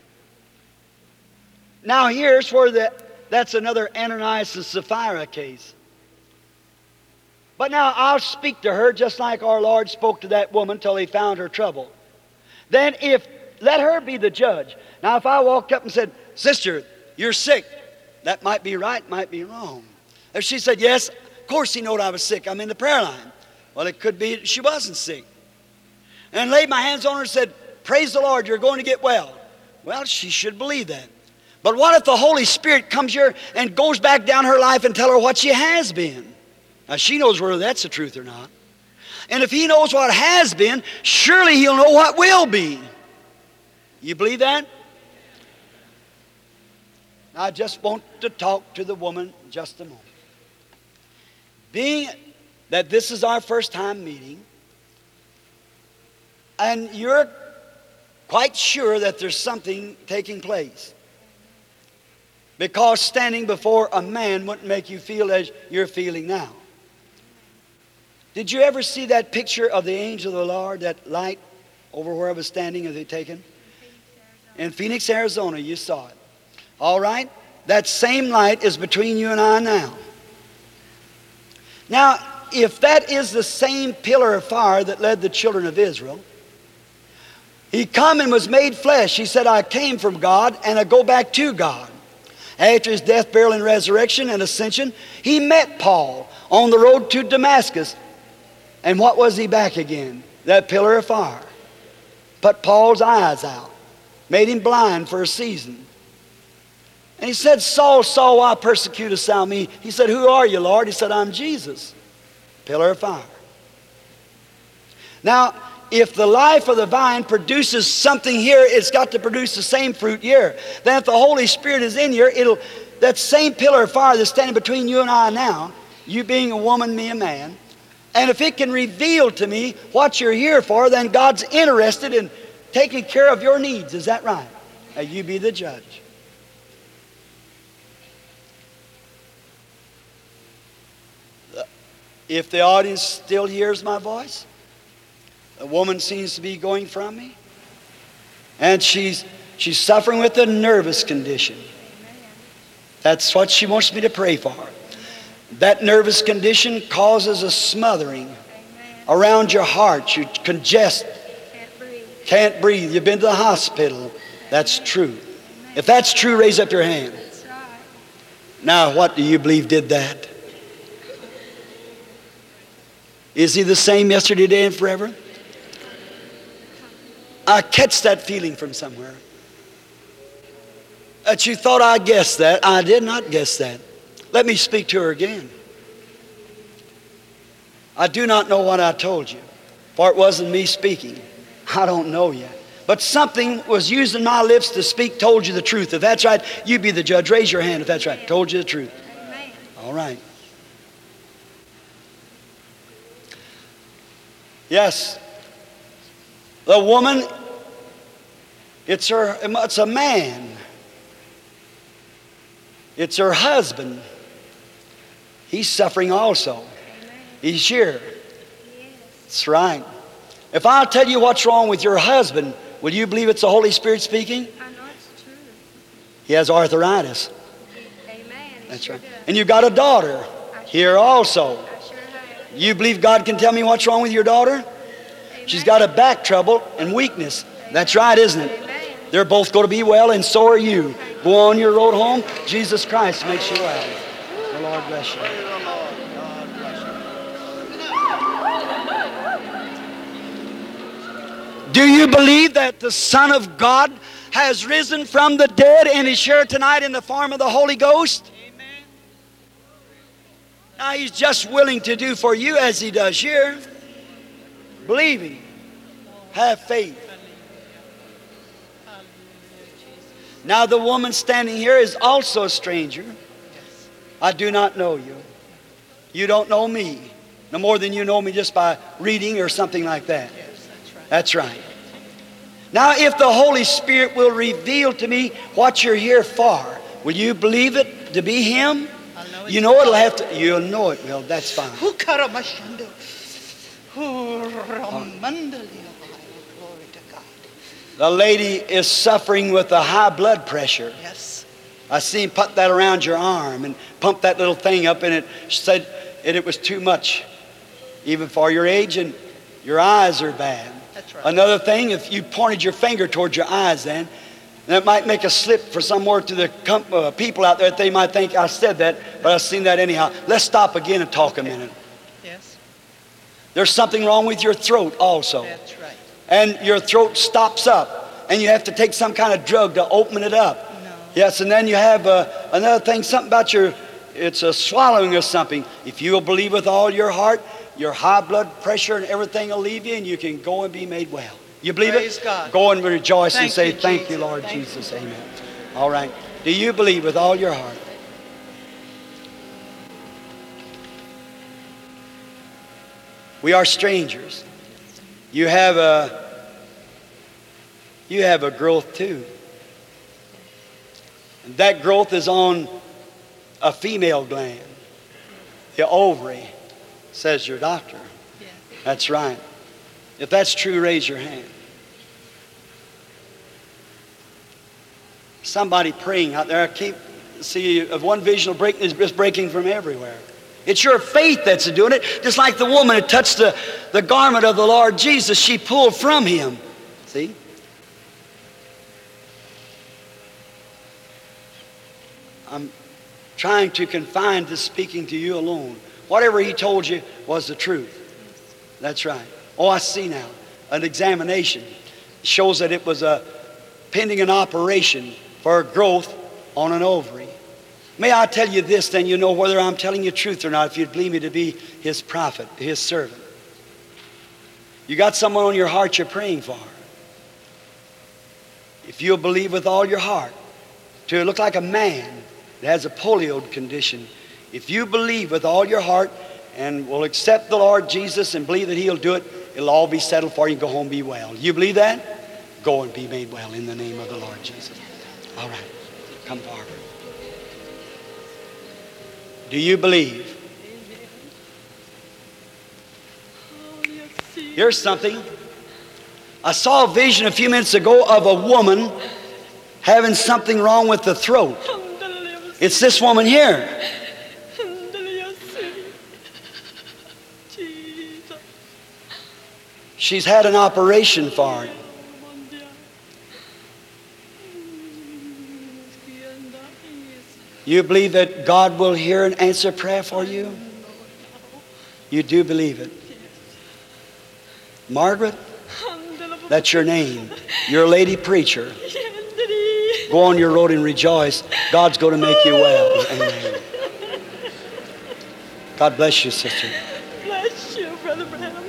Now here's where the, that's another Ananias and Sapphira case. But now I'll speak to her just like our Lord spoke to that woman till he found her trouble. Then if, let her be the judge. Now if I walked up and said, sister, you're sick, that might be right, might be wrong. If she said, yes, of course he knowed I was sick, I'm in the prayer line. Well, it could be she wasn't sick. And laid my hands on her and said, praise the Lord, you're going to get well. Well, she should believe that. But what if the Holy Spirit comes here and goes back down her life and tell her what she has been? Now, she knows whether that's the truth or not. And if he knows what has been, surely he'll know what will be. You believe that? I just want to talk to the woman just a moment. Being that this is our first time meeting, and you're quite sure that there's something taking place, because standing before a man wouldn't make you feel as you're feeling now. Did you ever see that picture of the angel of the Lord, that light over where I was standing? Have they taken? In Phoenix, Arizona, you saw it. All right? That same light is between you and I now. Now, if that is the same pillar of fire that led the children of Israel, he come and was made flesh. He said, I came from God and I go back to God. After his death, burial, and resurrection and ascension, he met Paul on the road to Damascus. And what was he back again? That pillar of fire. Put Paul's eyes out. Made him blind for a season. And he said, Saul, Saul, why persecutest thou me? He said, who are you, Lord? He said, I'm Jesus. Pillar of fire. Now, if the life of the vine produces something here, it's got to produce the same fruit here. Then if the Holy Spirit is in here, it'll, that same pillar of fire that's standing between you and I now, you being a woman, me a man, and if it can reveal to me what you're here for, then God's interested in taking care of your needs. Is that right? Now you be the judge. If the audience still hears my voice, a woman seems to be going from me, and she's she's suffering with a nervous condition. That's what she wants me to pray for. That nervous condition causes a smothering around your heart. You congest, Can't breathe. can't breathe. You've been to the hospital. That's true. If that's true, raise up your hand. That's right. Now, what do you believe did that? Is he the same yesterday, today, and forever? I catch that feeling from somewhere. That you thought I guessed that. I did not guess that. Let me speak to her again. I do not know what I told you, for it wasn't me speaking. I don't know yet. But something was using my lips to speak, told you the truth. If that's right, you be the judge. Raise your hand if that's right. Told you the truth. Amen. All right. Yes. The woman, it's her, it's a man. It's her husband. He's suffering also. Amen. He's here. Yes. That's right. If I tell you what's wrong with your husband, will you believe it's the Holy Spirit speaking? I know it's true. He has arthritis. Amen. He That's sure right. does. And you got a daughter here also. I sure have. You believe God can tell me what's wrong with your daughter? She's got a back trouble and weakness. That's right, isn't it? Amen. They're both going to be well, and so are you. Go on your road home. Jesus Christ makes you well. The Lord bless you. Praise the Lord. God bless you. Do you believe that the Son of God has risen from the dead and is here tonight in the form of the Holy Ghost? Amen. Now He's just willing to do for you as He does here. Believe Him. Have faith. Hallelujah, Jesus. Now the woman standing here is also a stranger. I do not know you. You don't know me. No more than you know me just by reading or something like that. Yes, that's right. That's right. Now if the Holy Spirit will reveal to me what you're here for, will you believe it to be Him? I'll know You know it'll have to, you'll know it will, that's fine. Who karamashando? Who ramandalia? Glory to God. The lady is suffering with a high blood pressure. Yes. I seen put that around your arm and pump that little thing up, and it said and it was too much, even for your age, and your eyes are bad. That's right. Another thing, if you pointed your finger towards your eyes then, that might make a slip for somewhere to the com- uh, people out there that they might think I said that, but I've seen that anyhow. Let's stop again and talk a minute. Yes. There's something wrong with your throat also. That's right. And your throat stops up, and you have to take some kind of drug to open it up. No. Yes, and then you have uh, another thing, something about your, it's a swallowing or something. If you will believe with all your heart, your high blood pressure and everything will leave you, and you can go and be made well. You believe Praise it? God. Go and rejoice and Thank say, you, thank Jesus. you, Lord Thank you. Jesus. Amen. All right. Do you believe with all your heart? We are strangers. You have a, you have a growth too. And that growth is on a female gland, the ovary, says your doctor. Yeah. That's right. If that's true, raise your hand. Somebody praying out there. I keep see of one vision break is just breaking from everywhere. It's your faith that's doing it. Just like the woman who touched the, the garment of the Lord Jesus, she pulled from Him. See? I'm trying to confine this speaking to you alone. Whatever He told you was the truth. That's right. Oh, I see now. An examination shows that it was a pending an operation for growth on an ovary. May I tell you this, then you know whether I'm telling you truth or not, if you'd believe me to be His prophet, His servant. You got someone on your heart you're praying for. If you'll believe with all your heart, to look like a man that has a polio condition, if you believe with all your heart and will accept the Lord Jesus and believe that He'll do it, it'll all be settled for you and go home and be well. You believe that? Go and be made well in the name of the Lord Jesus. All right. Come forward. Do you believe? Here's something. I saw a vision a few minutes ago of a woman having something wrong with the throat. It's this woman here. She's had an operation for it. You believe that God will hear and answer prayer for you? You do believe it. Margaret, that's your name. You're a lady preacher. Go on your road and rejoice. God's going to make you well. Amen. God bless you, sister. Bless you, Brother Branham.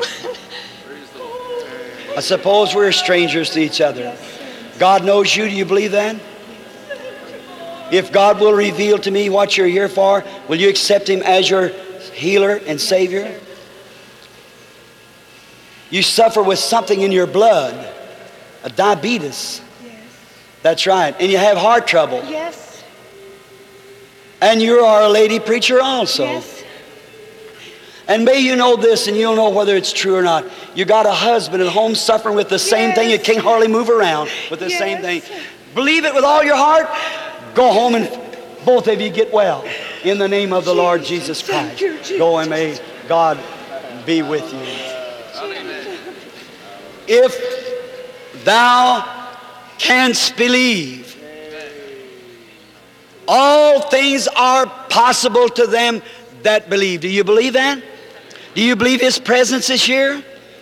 I suppose we're strangers to each other. God knows you. Do you believe that? If God will reveal to me what you're here for, will you accept Him as your healer and Savior? You suffer with something in your blood, a diabetes. Yes. That's right. And you have heart trouble. Yes. And you are a lady preacher also. Yes. And may you know this, and you'll know whether it's true or not. You got a husband at home suffering with the same Yes. thing. You can't hardly move around with the Yes. same thing. Believe it with all your heart. Go home and both of you get well in the name of the Lord Jesus Christ. Thank you, Jesus. Go and may God be with you. if thou canst believe. All things are possible to them that believe. Do you believe that? Do you believe His presence is here?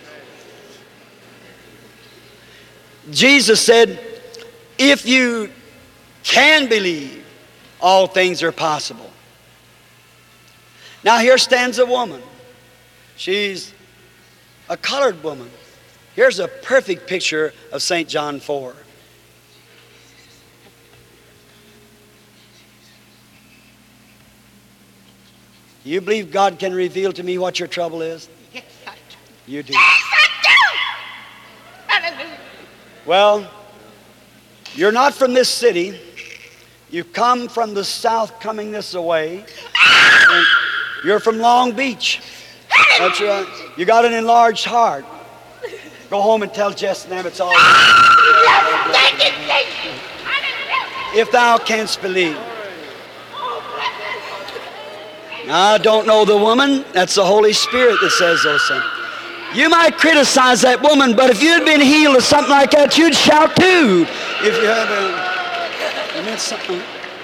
Jesus said, if you can believe, all things are possible. Now here stands a woman. She's a colored woman. Here's a perfect picture of Saint John four. You believe God can reveal to me what your trouble is? Yes, I do. You do. Yes, I do. Hallelujah. Well, you're not from this city. You come from the south coming this way. And you're from Long Beach. That's right. You got an enlarged heart. Go home and tell Jess and them it's all right. Thank you, thank you. Hallelujah. If thou canst believe. I don't know the woman. That's the Holy Spirit that says those things. You might criticize that woman, but if you'd been healed of something like that, you'd shout too. If you had a, you meant something.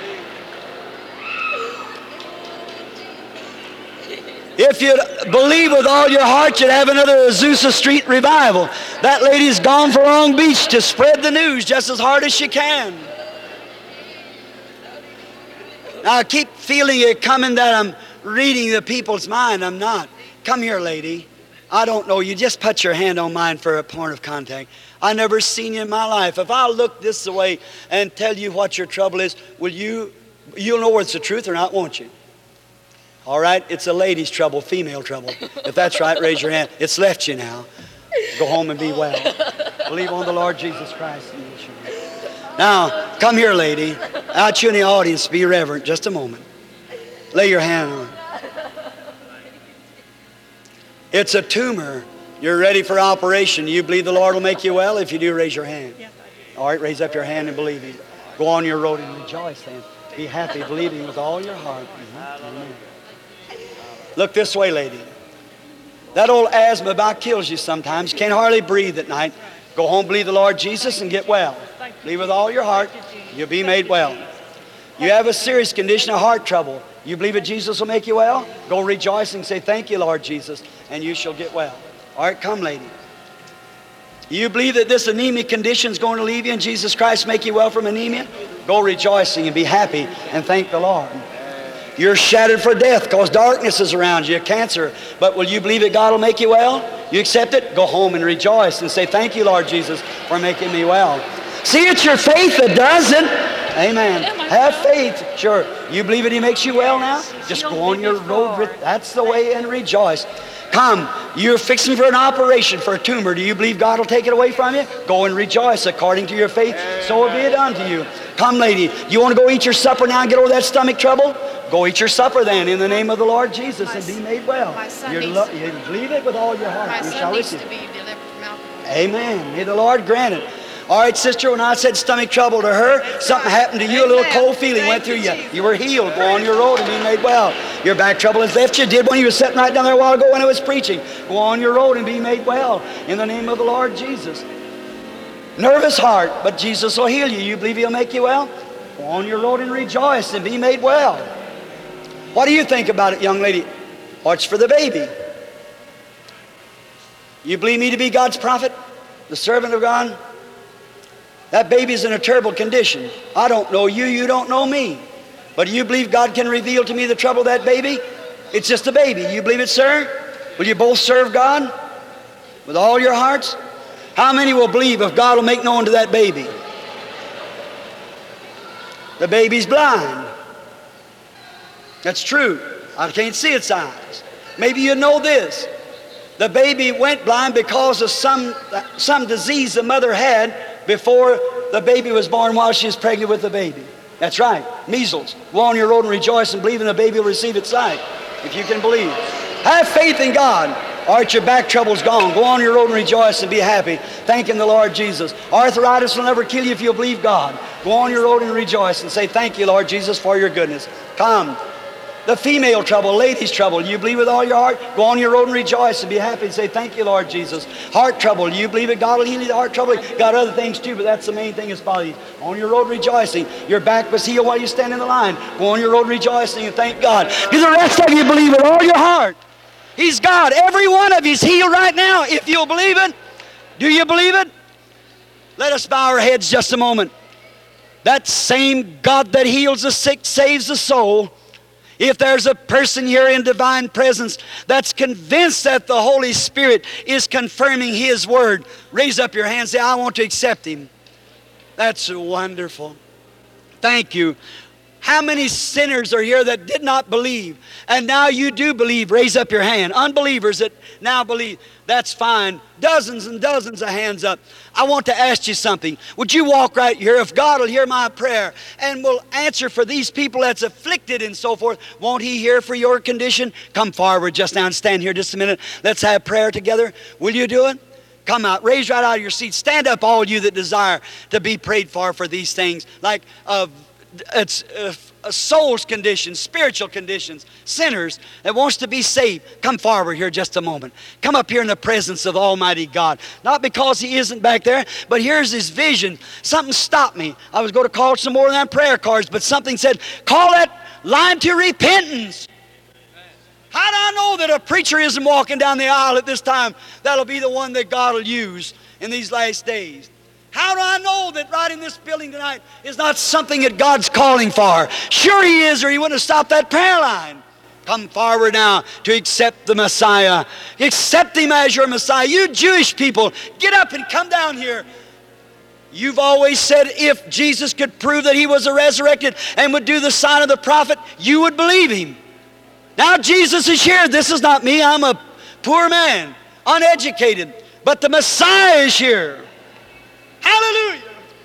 If you'd believe with all your heart, you'd have another Azusa Street revival. That lady's gone for Long Beach to spread the news just as hard as she can. Now, I keep feeling it coming that I'm reading the people's mind. I'm not. Come here, lady. I don't know you. Just put your hand on mine for a point of contact. I never seen you in my life. If I look this way and tell you what your trouble is, will you, you'll know whether it's the truth or not, won't you? All right? It's a lady's trouble, female trouble. If that's right, raise your hand. It's left you now. Go home and be well. Believe on the Lord Jesus Christ. And you'll surely. Now, come here, lady. Out you in the audience, be reverent. Just a moment. Lay your hand on it. It's a tumor. You're ready for operation. You believe the Lord will make you well? If you do, raise your hand. All right, raise up your hand and believe Him. Go on your road and rejoice then. Be happy, believing with all your heart. Mm-hmm. Amen. Look this way, lady. That old asthma about kills you sometimes. You can't hardly breathe at night. Go home, believe the Lord Jesus, and get well. Believe with all your heart, you'll be made well. You have a serious condition of heart trouble. You believe that Jesus will make you well? Go rejoice and say, thank you, Lord Jesus, and you shall get well. All right, come, lady. You believe that this anemic condition is going to leave you and Jesus Christ make you well from anemia? Go rejoicing and be happy and thank the Lord. You're shattered for death because darkness is around you, cancer. But will you believe that God will make you well? You accept it? Go home and rejoice and say, thank you, Lord Jesus, for making me well. See, it's your faith that does it. Amen. Have faith. Sure. You believe that He makes you well now? Just go on your road. That's the way, and rejoice. Come. You're fixing for an operation for a tumor. Do you believe God will take it away from you? Go and rejoice according to your faith. So will be it unto you. Come, lady. You want to go eat your supper now and get over that stomach trouble? Go eat your supper then in the name of the Lord Jesus and be made well. You're lo- you believe it with all your heart. My You son shall needs receive to it. be delivered from alcohol. Amen. May the Lord grant it. All right, sister, when I said stomach trouble to her, something happened to you. A little cold feeling went through you. You were healed. Go on your road and be made well. Your back trouble has left you. Did when you were sitting right down there a while ago when I was preaching. Go on your road and be made well in the name of the Lord Jesus. Nervous heart, but Jesus will heal you. You believe He'll make you well? Go on your road and rejoice and be made well. What do you think about it, young lady? Watch for the baby. You believe me to be God's prophet? The servant of God? That baby's in a terrible condition. I don't know you, you don't know me. But do you believe God can reveal to me the trouble of that baby? It's just a baby. You believe it, sir? Will you both serve God with all your hearts? How many will believe if God will make known to that baby? The baby's blind. That's true. I can't see its eyes. Maybe you know this. The baby went blind because of some, some disease the mother had before the baby was born while she was pregnant with the baby. That's right. Measles. Go on your road and rejoice and believe in the baby will receive its sight. If you can believe. Have faith in God. All right, your back trouble's gone. Go on your road and rejoice and be happy. Thanking the Lord Jesus. Arthritis will never kill you if you'll believe God. Go on your road and rejoice and say, thank you, Lord Jesus, for your goodness. Come. The female trouble, ladies' trouble, you believe with all your heart, go on your road and rejoice and be happy and say, thank you, Lord Jesus. Heart trouble, you believe that God will heal you, the heart trouble. Got other things too, but that's the main thing is bothering you. On your road rejoicing. Your back was healed while you stand in the line. Go on your road rejoicing and thank God. Because the rest of you believe with all your heart. He's God. Every one of you is healed right now. If you'll believe it, do you believe it? Let us bow our heads just a moment. That same God that heals the sick saves the soul. If there's a person here in divine presence that's convinced that the Holy Spirit is confirming His Word, raise up your hand and say, I want to accept Him. That's wonderful. Thank you. How many sinners are here that did not believe? And now you do believe. Raise up your hand. Unbelievers that now believe. That's fine. Dozens and dozens of hands up. I want to ask you something. Would you walk right here? If God will hear my prayer and will answer for these people that's afflicted and so forth, won't He hear for your condition? Come forward just now and stand here just a minute. Let's have prayer together. Will you do it? Come out. Raise right out of your seat. Stand up, all you that desire to be prayed for for these things. Like uh, it's uh, soul's conditions, spiritual conditions, sinners that wants to be saved. Come forward here just a moment. Come up here in the presence of Almighty God. Not because He isn't back there, but here's His vision. Something stopped me. I was going to call some more of them prayer cards, but something said, call that line to repentance. How do I know that a preacher isn't walking down the aisle at this time? That'll be the one that God will use in these last days. How do I know that right in this building tonight is not something that God's calling for? Sure He is, or He wouldn't have stopped that prayer line. Come forward now to accept the Messiah. Accept Him as your Messiah. You Jewish people, get up and come down here. You've always said if Jesus could prove that He was a resurrected and would do the sign of the prophet, you would believe Him. Now Jesus is here. This is not me. I'm a poor man, uneducated. But the Messiah is here. Hallelujah.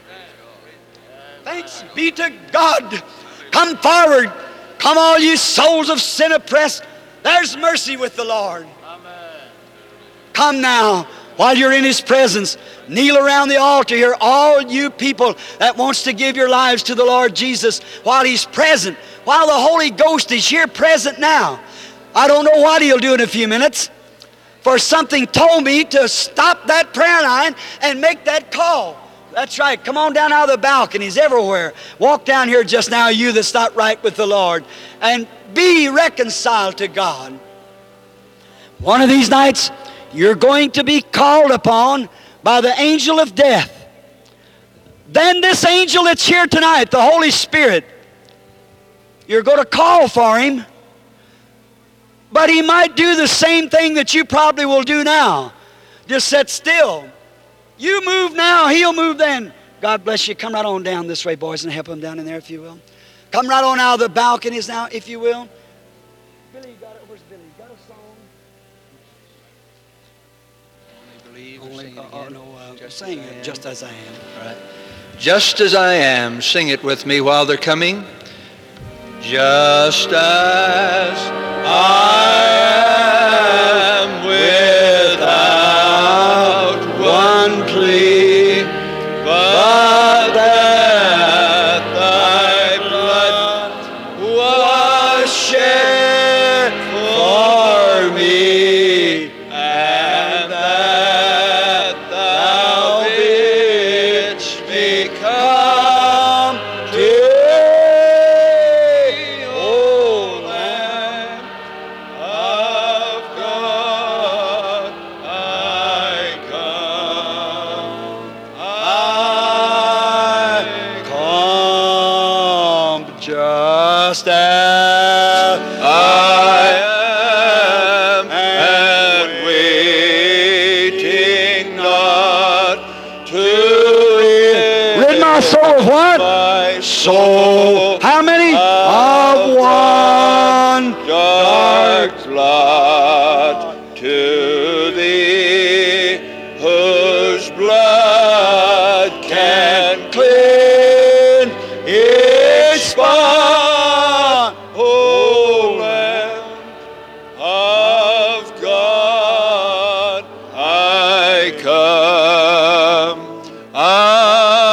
Thanks be to God. Come forward. Come all you souls of sin oppressed. There's mercy with the Lord. Come now while you're in His presence. Kneel around the altar here. All you people that wants to give your lives to the Lord Jesus while He's present. While the Holy Ghost is here present now. I don't know what He'll do in a few minutes. For something told me to stop that prayer line and make that call. That's right. Come on down out of the balconies everywhere. Walk down here just now, you that's not right with the Lord. And be reconciled to God. One of these nights, you're going to be called upon by the angel of death. Then this angel that's here tonight, the Holy Spirit, you're going to call for Him. But He might do the same thing that you probably will do now. Just sit still. You move now, He'll move then. God bless you. Come right on down this way, boys, and help Him down in there if you will. Come right on out of the balconies now, if you will. Billy, got it. Where's Billy? Got a song? Only believe or Only, sing it uh, again. no, uh, Just sing as I it, am. just as I am. All right. Just as I am. Sing it with me while they're coming. Just as I am without one plea, but that thy blood was shed for me, and that thou didst become to just as I am, and waiting not to Rid my soul of what? my soul. How many? Of one dark blot to thee, whose blood can clean its spot, O Lamb of God. I come,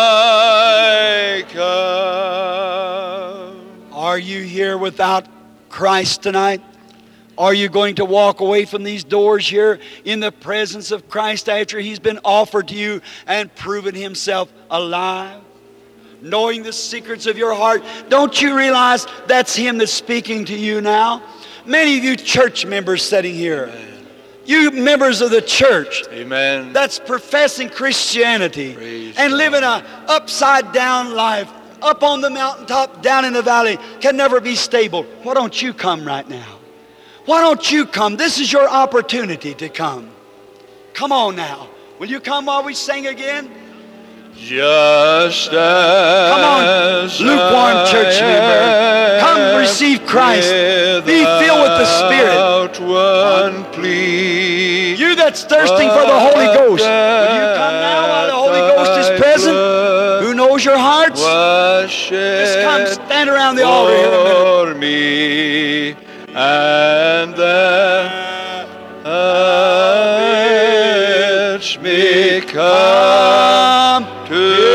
I come. Are you here without Christ tonight? Are you going to walk away from these doors here in the presence of Christ after He's been offered to you and proven Himself alive? Knowing the secrets of your heart, don't you realize that's Him that's speaking to you now? Many of you church members sitting here, Amen. you members of the church, Amen. that's professing Christianity Praise and God. living a upside down life, up on the mountaintop, down in the valley, can never be stable. Why don't you come right now? Why don't you come? This is your opportunity to come. Come on now. Will you come while we sing again? Just as Come on, lukewarm church member. Come receive Christ. Be filled with the Spirit. Spirit. One plea. You that's thirsting for the Holy Ghost, will you come now while the Holy Ghost is present? Who knows your hearts? Just come stand around the altar here a minute. for me, and then urge me come to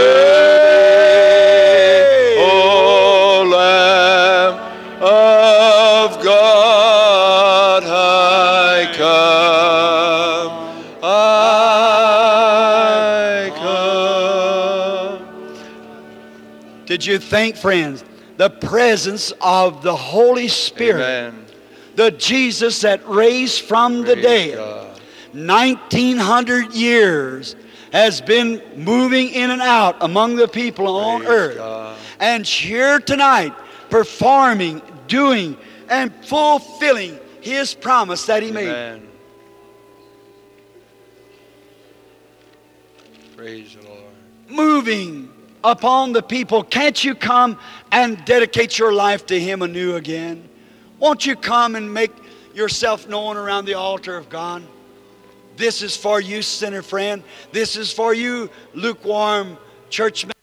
thee, O Lamb of God, I come, I come. Did you think, friends, the presence of the Holy Spirit, Amen. the Jesus that raised from the Praise dead, God. nineteen hundred years has been moving in and out among the people on Praise earth. God. And here tonight, performing, doing, and fulfilling His promise that He made. Amen. Praise the Lord. Moving upon the people. Can't you come and dedicate your life to Him anew again? Won't you come and make yourself known around the altar of God? This is for you, sinner friend. This is for you, lukewarm church member.